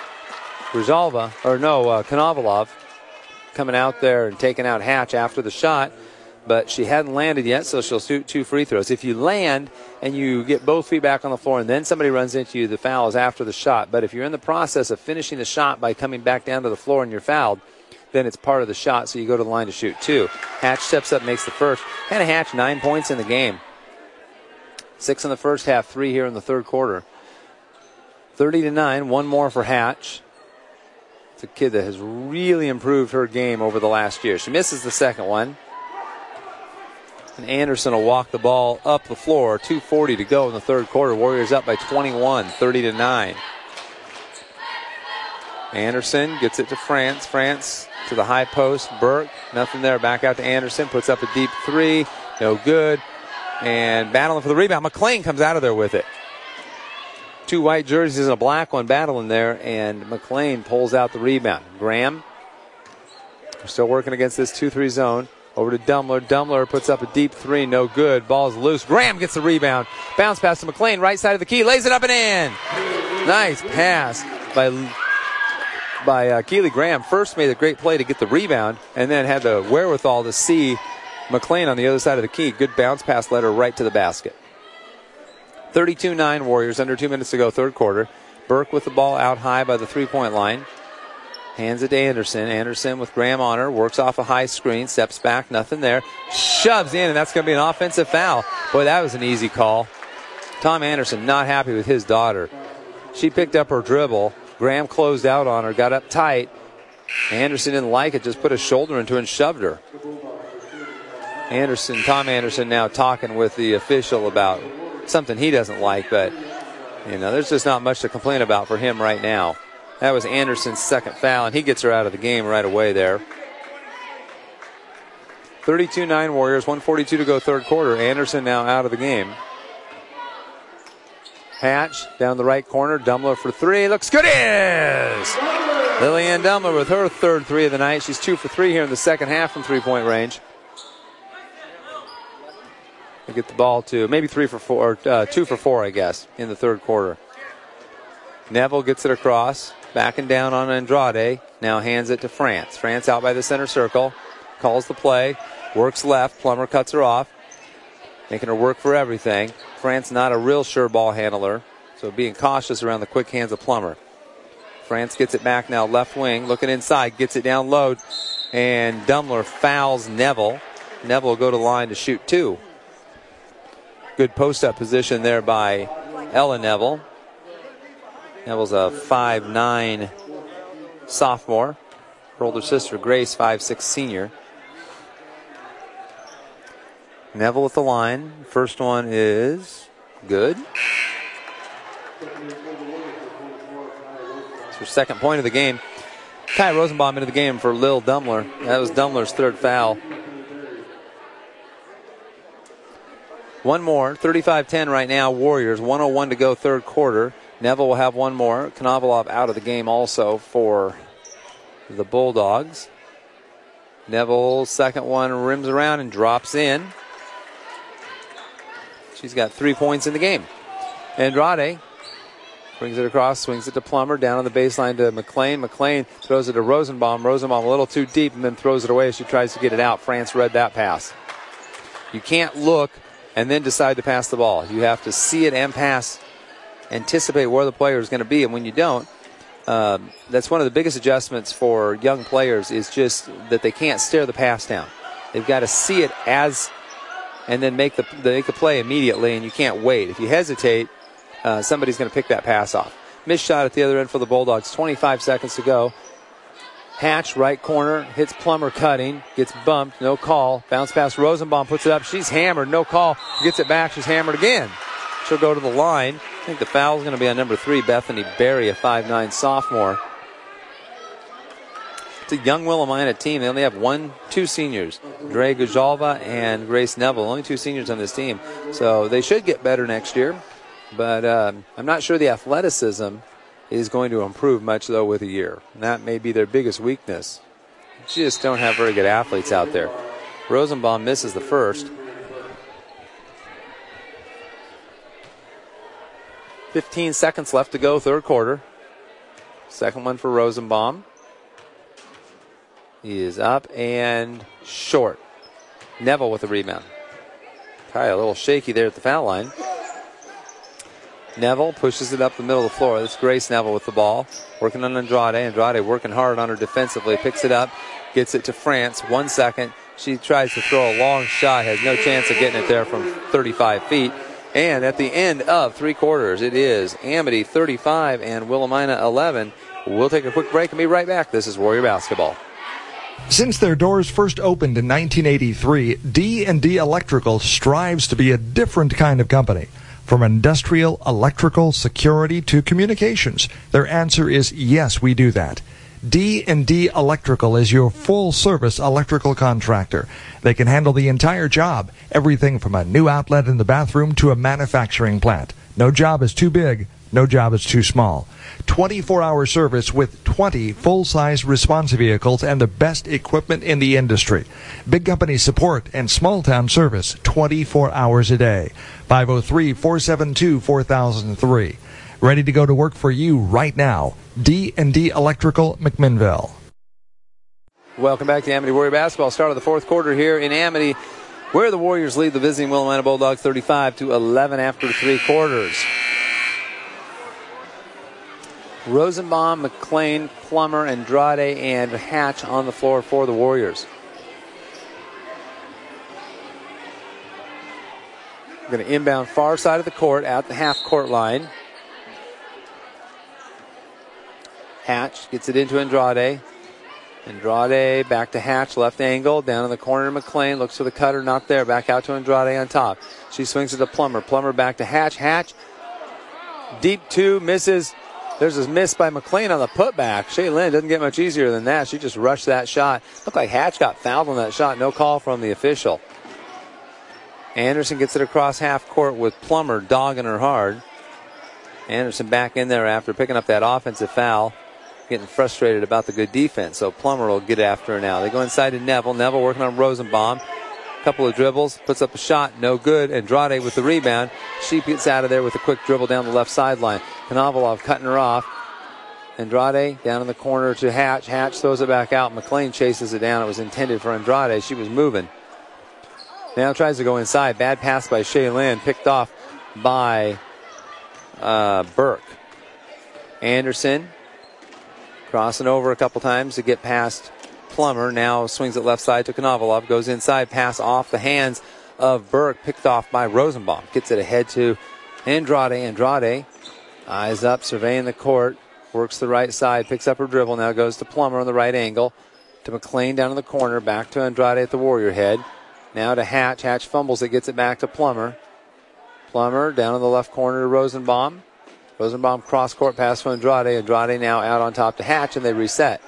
Konovalov coming out there and taking out Hatch after the shot, but she hadn't landed yet, so she'll shoot 2 free throws. If you land and you get both feet back on the floor and then somebody runs into you, the foul is after the shot. But if you're in the process of finishing the shot by coming back down to the floor and you're fouled, then it's part of the shot, so you go to the line to shoot 2. Hatch steps up, makes the first. Hannah Hatch, 9 points in the game. 6 in the first half, 3 here in the third quarter. 30-9, 1 more for Hatch. It's a kid that has really improved her game over the last year. She misses the second one. And Anderson will walk the ball up the floor. 2:40 to go in the third quarter. Warriors up by 21, 30-9. Anderson gets it to France. France to the high post. Burke, nothing there. Back out to Anderson. Puts up a deep three. No good. And battling for the rebound. McLean comes out of there with it. Two white jerseys and a black one battling there. And McLean pulls out the rebound. Graham. We're still working against this 2-3 zone. Over to Dumler. Dumler puts up a deep three. No good. Ball's loose. Graham gets the rebound. Bounce pass to McLean. Right side of the key. Lays it up and in. Nice pass by Keely Graham. First made a great play to get the rebound and then had the wherewithal to see McLean on the other side of the key. Good bounce pass led her right to the basket. 32-9 Warriors. Under 2 minutes to go, third quarter. Burke with the ball out high by the three-point line. Hands it to Anderson. Anderson with Graham on her. Works off a high screen. Steps back. Nothing there. Shoves in, and that's going to be an offensive foul. Boy, that was an easy call. Tom Anderson not happy with his daughter. She picked up her dribble. Graham closed out on her. Got up tight. Anderson didn't like it. Just put a shoulder into it and shoved her. Tom Anderson now talking with the official about something he doesn't like. But, there's just not much to complain about for him right now. That was Anderson's second foul, and he gets her out of the game right away there. 32-9 Warriors, 1:42 to go third quarter. Anderson now out of the game. Hatch down the right corner. Dumler for three. Looks good. Is Lillian Dumler with her third three of the night. She's 2 for 3 here in the second half from three-point range. They get the ball to maybe 3 for 4, or 2 for 4, I guess, in the third quarter. Neville gets it across. Backing down on Andrade. Now hands it to France. France out by the center circle. Calls the play. Works left. Plummer cuts her off. Making her work for everything. France not a real sure ball handler. So being cautious around the quick hands of Plummer. France gets it back now left wing. Looking inside. Gets it down low. And Dumler fouls Neville. Neville will go to the line to shoot 2. Good post-up position there by Ella Neville. Neville's a 5'9" sophomore. Her older sister, Grace, 5'6" senior. Neville at the line. First one is good. It's her second point of the game. Kai Rosenbaum into the game for Lil Dumler. That was Dumler's third foul. One more. 35-10 right now. Warriors. 1:01 to go third quarter. Neville will have one more. Konovalov out of the game also for the Bulldogs. Neville's second one rims around and drops in. She's got 3 points in the game. Andrade brings it across, swings it to Plummer, down on the baseline to McLean. McLean throws it to Rosenbaum. Rosenbaum a little too deep and then throws it away as she tries to get it out. France read that pass. You can't look and then decide to pass the ball. You have to see it and pass, anticipate where the player is going to be, and when you don't, that's one of the biggest adjustments for young players is just that they can't stare the pass down. They've got to see it and then make the play immediately, and you can't wait. If you hesitate, somebody's going to pick that pass off. Missed shot at the other end for the Bulldogs. 25 seconds to go. Hatch, right corner, hits Plummer cutting, gets bumped, no call. Bounce pass, Rosenbaum puts it up. She's hammered, no call. Gets it back, she's hammered again. She'll go to the line. I think the foul is going to be on number 3, Bethany Berry, a 5'9" sophomore. It's a young Willamina team. They only have 2 seniors, Dre Gajalva and Grace Neville. Only 2 seniors on this team. So they should get better next year. But I'm not sure the athleticism is going to improve much, though, with a year. And that may be their biggest weakness. Just don't have very good athletes out there. Rosenbaum misses the first. 15 seconds left to go, third quarter. Second one for Rosenbaum. He is up and short. Neville with the rebound. Kai a little shaky there at the foul line. Neville pushes it up the middle of the floor. That's Grace Neville with the ball. Working on Andrade. Andrade working hard on her defensively. Picks it up. Gets it to France. 1 second. She tries to throw a long shot. Has no chance of getting it there from 35 feet. And at the end of 3 quarters, it is Amity 35 and Willamina 11. We'll take a quick break and be right back. This is Warrior Basketball. Since their doors first opened in 1983, D&D Electrical strives to be a different kind of company. From industrial, electrical, security to communications, their answer is yes, we do that. D&D Electrical is your full-service electrical contractor. They can handle the entire job, everything from a new outlet in the bathroom to a manufacturing plant. No job is too big, no job is too small. 24-hour service with 20 full-size response vehicles and the best equipment in the industry. Big company support and small-town service 24 hours a day. 503-472-4003. Ready to go to work for you right now. D&D Electrical, McMinnville. Welcome back to Amity Warrior Basketball. Start of the fourth quarter here in Amity, where the Warriors lead the visiting Willamette Bulldogs 35-11 after 3 quarters. Rosenbaum, McLean, Plummer, Andrade, and Hatch on the floor for the Warriors. We're going to inbound far side of the court at the half-court line. Hatch gets it into Andrade. Andrade back to Hatch, left angle, down in the corner. McLean looks for the cutter, not there. Back out to Andrade on top. She swings it to Plummer. Plummer back to Hatch. Hatch, deep two, misses. There's a miss by McLean on the putback. Shaylin doesn't get much easier than that. She just rushed that shot. Looked like Hatch got fouled on that shot. No call from the official. Anderson gets it across half court with Plummer dogging her hard. Anderson back in there after picking up that offensive foul. Getting frustrated about the good defense. So Plummer will get after her now. They go inside to Neville. Neville working on Rosenbaum. Couple of dribbles, puts up a shot, no good. Andrade with the rebound. She gets out of there with a quick dribble down the left sideline. Konovalov cutting her off. Andrade down in the corner to Hatch. Hatch throws it back out. McLean chases it down. It was intended for Andrade. She was moving. Now tries to go inside. Bad pass by Shaylin. Picked off by Burke. Anderson crossing over a couple times to get past Plummer. Now swings it left side to Konovalov. Goes inside. Pass off the hands of Burke. Picked off by Rosenbaum. Gets it ahead to Andrade. Andrade, eyes up, surveying the court. Works the right side. Picks up her dribble. Now goes to Plummer on the right angle. To McLean down in the corner. Back to Andrade at the Warrior head. Now to Hatch. Hatch fumbles it. Gets it back to Plummer. Plummer down in the left corner to Rosenbaum. Rosenbaum cross-court pass to Andrade. Andrade now out on top to Hatch, and they reset.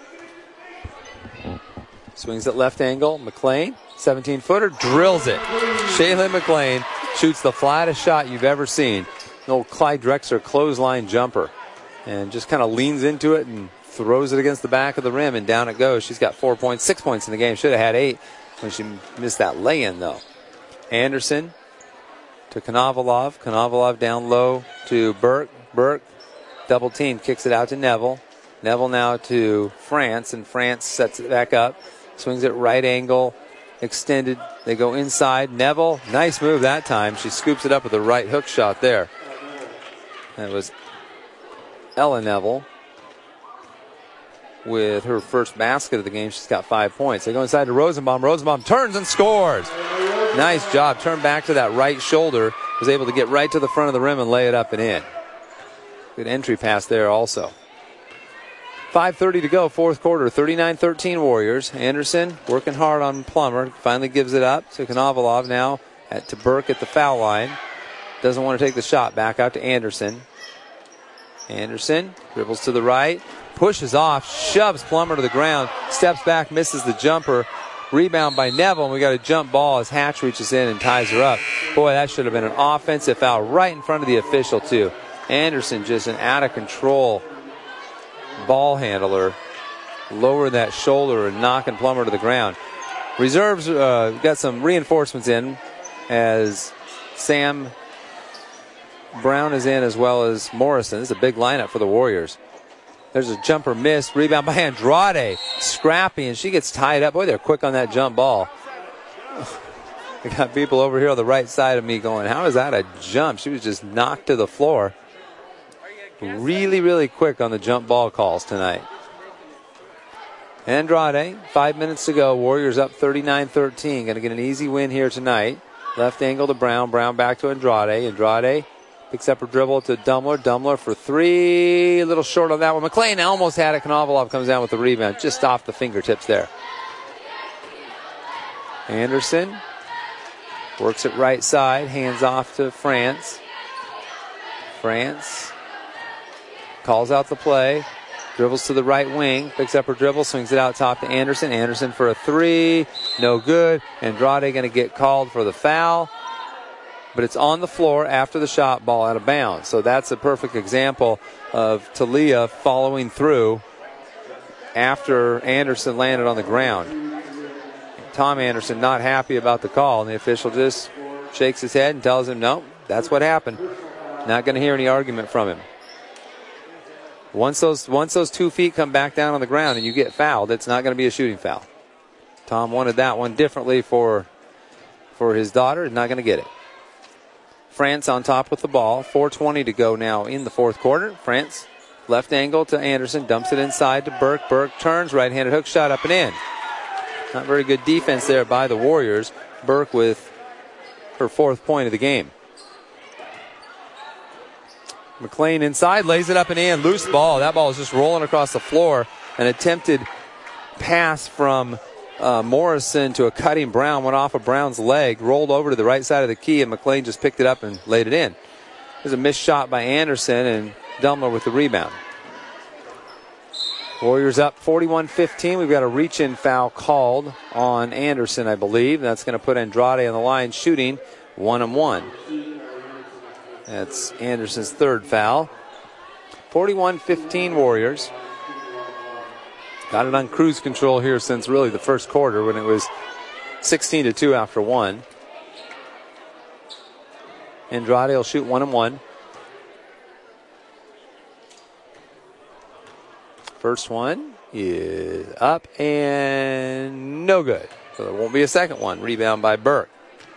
Swings at left angle. McLean, 17-footer, drills it. Shaylin McLean shoots the flattest shot you've ever seen. An old Clyde Drexler clothesline jumper. And just kind of leans into it and throws it against the back of the rim, and down it goes. She's got 4 points, 6 points in the game. Should have had 8 when she missed that lay-in, though. Anderson to Konovalov. Konovalov down low to Burke. Burke, double team, kicks it out to Neville. Neville now to France, and France sets it back up. Swings it right angle, extended. They go inside. Neville, nice move that time. She scoops it up with a right hook shot there. That was Ella Neville with her first basket of the game. She's got 5 points. They go inside to Rosenbaum. Rosenbaum turns and scores. Nice job. Turned back to that right shoulder. Was able to get right to the front of the rim and lay it up and in. Good entry pass there also. 5:30 to go, fourth quarter. 39-13 Warriors. Anderson working hard on Plummer. Finally gives it up to Konovalov now to Burke at the foul line. Doesn't want to take the shot. Back out to Anderson. Anderson dribbles to the right. Pushes off. Shoves Plummer to the ground. Steps back. Misses the jumper. Rebound by Neville. And we got a jump ball as Hatch reaches in and ties her up. Boy, that should have been an offensive foul right in front of the official, too. Anderson just an out-of-control ball handler, lowering that shoulder and knocking Plummer to the ground. Reserves got some reinforcements in as Sam Brown is in as well as Morrison. This is a big lineup for the Warriors. There's a jumper missed. Rebound by Andrade. Scrappy, and she gets tied up. Boy, they're quick on that jump ball. I got people over here on the right side of me going, how is that a jump? She was just knocked to the floor. Really, really quick on the jump ball calls tonight. Andrade, 5 minutes to go. Warriors up 39-13. Going to get an easy win here tonight. Left angle to Brown. Brown back to Andrade. Andrade picks up her dribble to Dumler. Dumler for three. A little short on that one. McLean almost had it. Konovalov comes down with the rebound. Just off the fingertips there. Anderson works it right side, hands off to France. France calls out the play, dribbles to the right wing, picks up her dribble, swings it out top to Anderson. Anderson for a three, no good. Andrade going to get called for the foul, but it's on the floor after the shot, ball out of bounds. So that's a perfect example of Talia following through after Anderson landed on the ground. Tom Anderson not happy about the call, and the official just shakes his head and tells him, no, that's what happened. Not going to hear any argument from him. Once those 2 feet come back down on the ground and you get fouled, it's not going to be a shooting foul. Tom wanted that one differently for his daughter. Not going to get it. France on top with the ball. 4:20 to go now in the fourth quarter. France left angle to Anderson, dumps it inside to Burke. Burke turns, right-handed hook shot up and in. Not very good defense there by the Warriors. Burke with her 4th point of the game. McLean inside, lays it up and in. Loose ball. That ball is just rolling across the floor. An attempted pass from Morrison to a cutting Brown. Went off of Brown's leg, rolled over to the right side of the key, and McLean just picked it up and laid it in. There's a missed shot by Anderson, and Dumler with the rebound. Warriors up 41-15. We've got a reach-in foul called on Anderson, I believe. That's going to put Andrade on the line shooting 1-on-1. That's Anderson's 3rd foul. 41-15 Warriors. Got it on cruise control here since really the first quarter when it was 16-2 after 1. Andrade will shoot 1-on-1. First one is up and no good. So there won't be a second one. Rebound by Burke.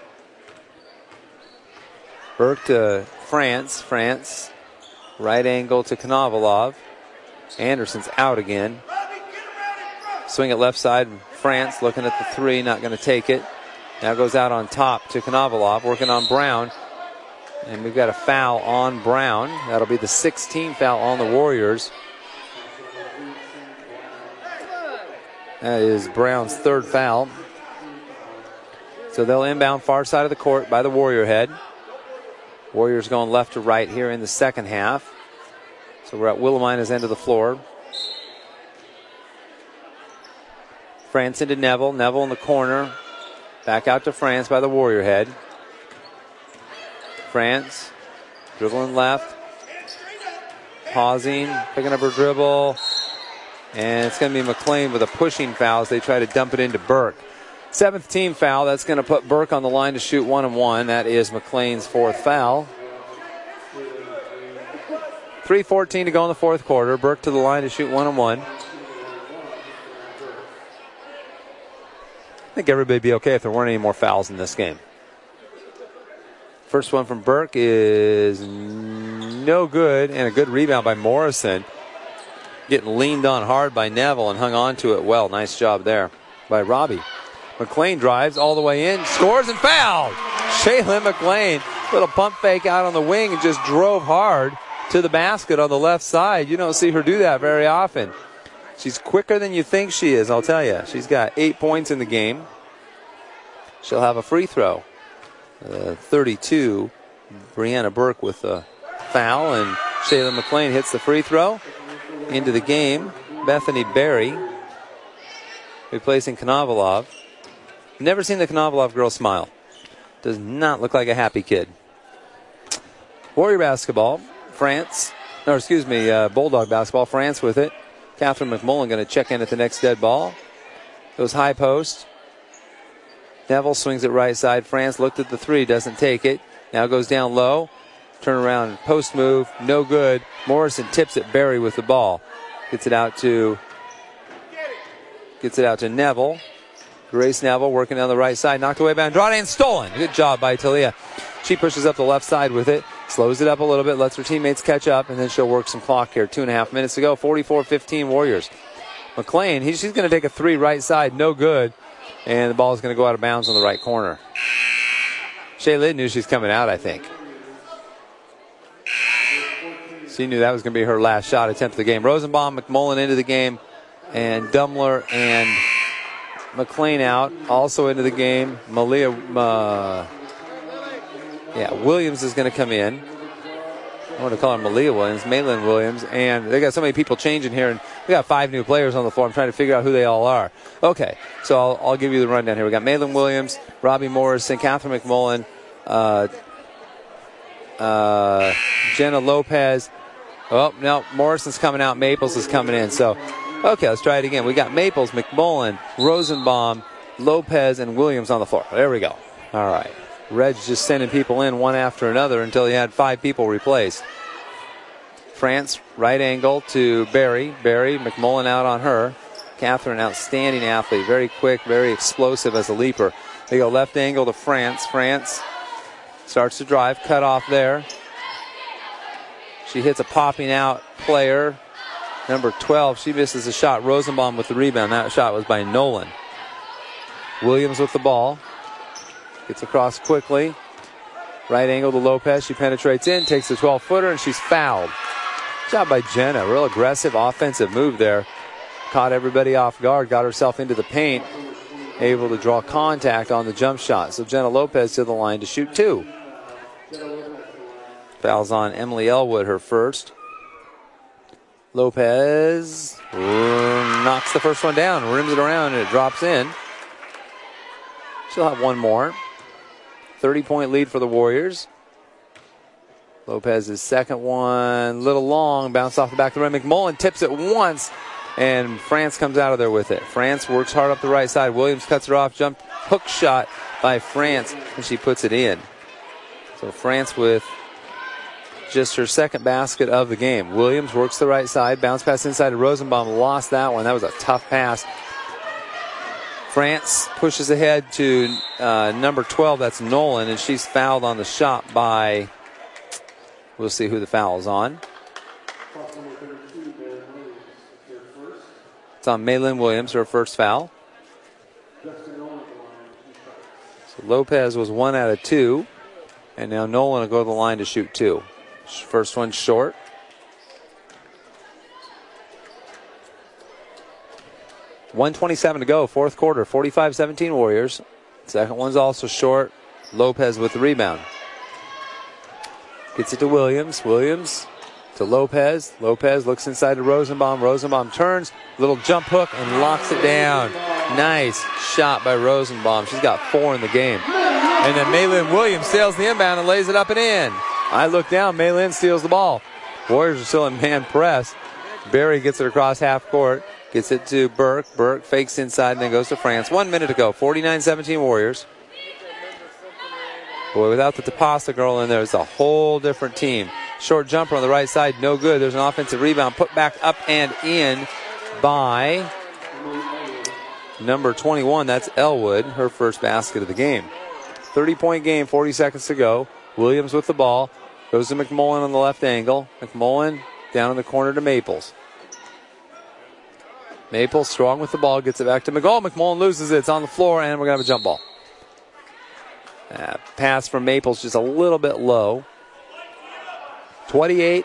Burke to France. France. Right angle to Konovalov. Anderson's out again. Swing it left side. France looking at the three. Not going to take it. Now goes out on top to Konovalov. Working on Brown. And we've got a foul on Brown. That'll be the 16th foul on the Warriors. That is Brown's 3rd foul. So they'll inbound far side of the court by the Warrior head. Warriors going left to right here in the second half. So we're at Wilhelmina's end of the floor. France into Neville. Neville in the corner. Back out to France by the Warrior head. France dribbling left. Pausing. Picking up her dribble. And it's going to be McLean with a pushing foul as they try to dump it into Burke. 7th team foul. That's going to put Burke on the line to shoot 1-on-1. That is McLean's 4th foul. 3:14 to go in the fourth quarter. Burke to the line to shoot 1-on-1. I think everybody would be okay if there weren't any more fouls in this game. First one from Burke is no good, and a good rebound by Morrison. Getting leaned on hard by Neville and hung on to it well. Nice job there by Robbie. McLean drives all the way in, scores and fouled. Shaylin McLean, little pump fake out on the wing and just drove hard to the basket on the left side. You don't see her do that very often. She's quicker than you think she is, I'll tell you. She's got 8 points in the game. She'll have a free throw. 32, Brianna Burke with a foul, and Shaylin McLean hits the free throw. Into the game, Bethany Berry replacing Konovalov. Never seen the Konovalov girl smile. Does not look like a happy kid. Warrior basketball, Bulldog basketball, France with it. Catherine McMullen going to check in at the next dead ball. Goes high post. Neville swings it right side. France looked at the three, doesn't take it. Now goes down low. Turn around, post move, no good. Morrison tips it, Berry with the ball. Gets it out to Neville. Grace Neville working on the right side. Knocked away by Andrade and stolen. Good job by Talia. She pushes up the left side with it. Slows it up a little bit, lets her teammates catch up, and then she'll work some clock here. 2.5 minutes to go. 44-15 Warriors. McLean, she's going to take a three right side, no good. And the ball is going to go out of bounds on the right corner. Shaylin knew she's coming out, I think. She knew that was going to be her last shot attempt of the game. Rosenbaum, McMullen into the game, and Dumler and McLean out. Also into the game, Williams is going to come in. I want to call her Malia Williams, Maylin Williams. And they got so many people changing here. And we got 5 new players on the floor. I'm trying to figure out who they all are. Okay, so I'll give you the rundown here. We got Maylin Williams, Robbie Morrison, Catherine McMullen, Jenna Lopez. Oh, no, Morrison's coming out. Maples is coming in. So, okay, let's try it again. We got Maples, McMullen, Rosenbaum, Lopez, and Williams on the floor. There we go. All right. Reg's just sending people in one after another until he had 5 people replaced. France, right angle to Barry. Barry, McMullen out on her. Catherine, outstanding athlete. Very quick, very explosive as a leaper. They go left angle to France. France starts to drive, cut off there. She hits a popping out player. Number 12, she misses a shot. Rosenbaum with the rebound. That shot was by Nolan. Williams with the ball. Gets across quickly. Right angle to Lopez. She penetrates in, takes a 12-footer, and she's fouled. Job by Jenna. Real aggressive offensive move there. Caught everybody off guard. Got herself into the paint. Able to draw contact on the jump shot. So Jenna Lopez to the line to shoot 2. Fouls on Emily Elwood, her first. Lopez knocks the first one down. Rims it around, and it drops in. She'll have one more. 30-point lead for the Warriors. Lopez's second one, little long, bounced off the back of the rim. McMullen tips it once, and France comes out of there with it. France works hard up the right side. Williams cuts her off. Jump hook shot by France, and she puts it in. So France with just her second basket of the game. Williams works the right side. Bounce pass inside to Rosenbaum. Lost that one. That was a tough pass. France pushes ahead to number 12. That's Nolan, and she's fouled on the shot by, we'll see who the foul is on. It's on Maylin Williams, her first foul. So Lopez was 1 out of 2, and now Nolan will go to the line to shoot 2. First one short. .127 to go, fourth quarter, 45-17 Warriors. Second one's also short. Lopez with the rebound. Gets it to Williams. Williams to Lopez. Lopez looks inside to Rosenbaum. Rosenbaum turns, little jump hook, and locks it down. Nice shot by Rosenbaum. She's got 4 in the game. And then Maylin Williams sails the inbound and lays it up and in. I look down, Maylin steals the ball. Warriors are still in man press. Barry gets it across half court. Gets it to Burke. Burke fakes inside and then goes to France. 1 minute to go. 49-17 Warriors. Boy, without the Tapasa girl in there, it's a whole different team. Short jumper on the right side, no good. There's an offensive rebound. Put back up and in by number 21. That's Elwood, her first basket of the game. 30-point game, 40 seconds to go. Williams with the ball. Goes to McMullen on the left angle. McMullen down in the corner to Maples. Maples strong with the ball, gets it back to McMullen. McMullen loses it. It's on the floor, and we're going to have a jump ball. Pass from Maples just a little bit low. 28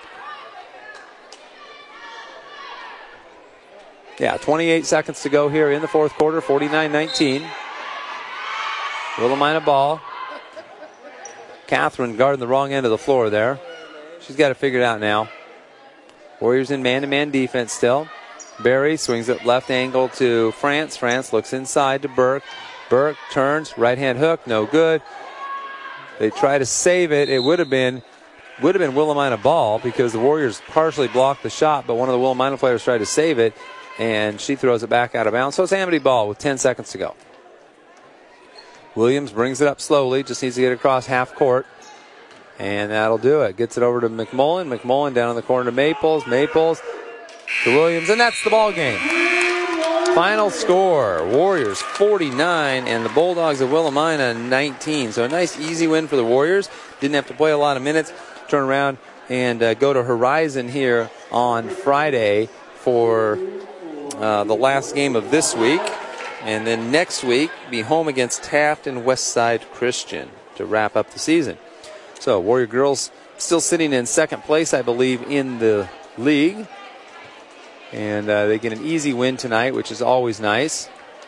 seconds to go here in the fourth quarter, 49-19. Willamina ball. Catherine guarding the wrong end of the floor there. She's got it figured out now. Warriors in man-to-man defense still. Barry swings it left angle to France. France looks inside to Burke. Burke turns, right-hand hook, no good. They try to save it. It would have been Willamina ball because the Warriors partially blocked the shot, but one of the Willamina players tried to save it, and she throws it back out of bounds. So it's Amity ball with 10 seconds to go. Williams brings it up slowly, just needs to get across half court, and that'll do it. Gets it over to McMullen. McMullen down in the corner to Maples. Maples to Williams, and that's the ball game. Final score, Warriors 49 and the Bulldogs of Willamina 19. So a nice easy win for the Warriors. Didn't have to play a lot of minutes. Turn around and go to Horizon here on Friday for the last game of this week. And then next week, be home against Taft and Westside Christian to wrap up the season. So Warrior girls still sitting in second place, I believe, in the league. And they get an easy win tonight, which is always nice.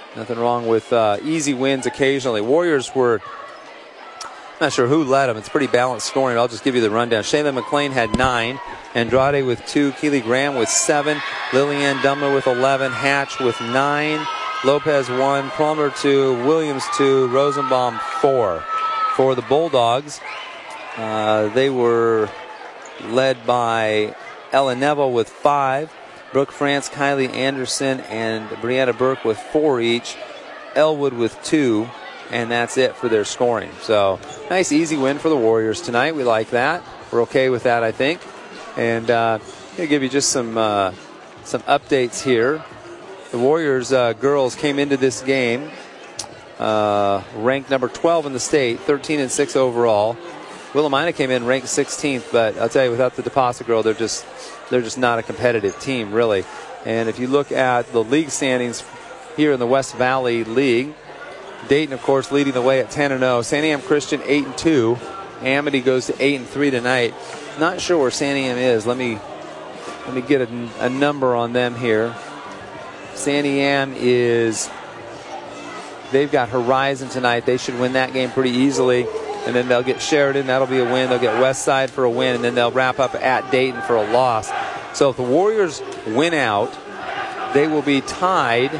Nothing wrong with easy wins occasionally. Warriors were, not sure who led them. It's pretty balanced scoring. I'll just give you the rundown. Shayla McLean had 9. Andrade with 2. Keely Graham with 7. Lillian Dumler with 11. Hatch with 9. Lopez 1. Plummer 2. Williams 2. Rosenbaum 4. For the Bulldogs, they were led by Ella Neville with 5. Brooke France, Kylie Anderson, and Brianna Burke with 4 each. Elwood with 2. And that's it for their scoring. So, nice, easy win for the Warriors tonight. We like that. We're okay with that, I think. And I'm going to give you just some updates here. The Warriors girls came into this game ranked number 12 in the state, 13-6 overall. Willamina came in ranked 16th, but I'll tell you, without the Deposit girl, they're just not a competitive team, really. And if you look at the league standings here in the West Valley League, Dayton, of course, leading the way at 10-0. San Am Christian 8-2. Amity goes to 8-3 tonight. Not sure where San Am is. Let me get a number on them here. San Am is, they've got Horizon tonight. They should win that game pretty easily. And then they'll get Sheridan. That'll be a win. They'll get Westside for a win. And then they'll wrap up at Dayton for a loss. So if the Warriors win out, they will be tied,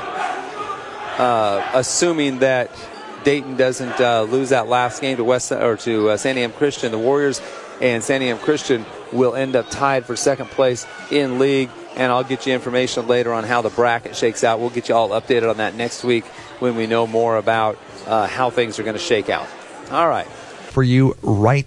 assuming that Dayton doesn't lose that last game to San Am Christian. The Warriors and San Am Christian will end up tied for second place in league. And I'll get you information later on how the bracket shakes out. We'll get you all updated on that next week when we know more about how things are going to shake out. All right. For you right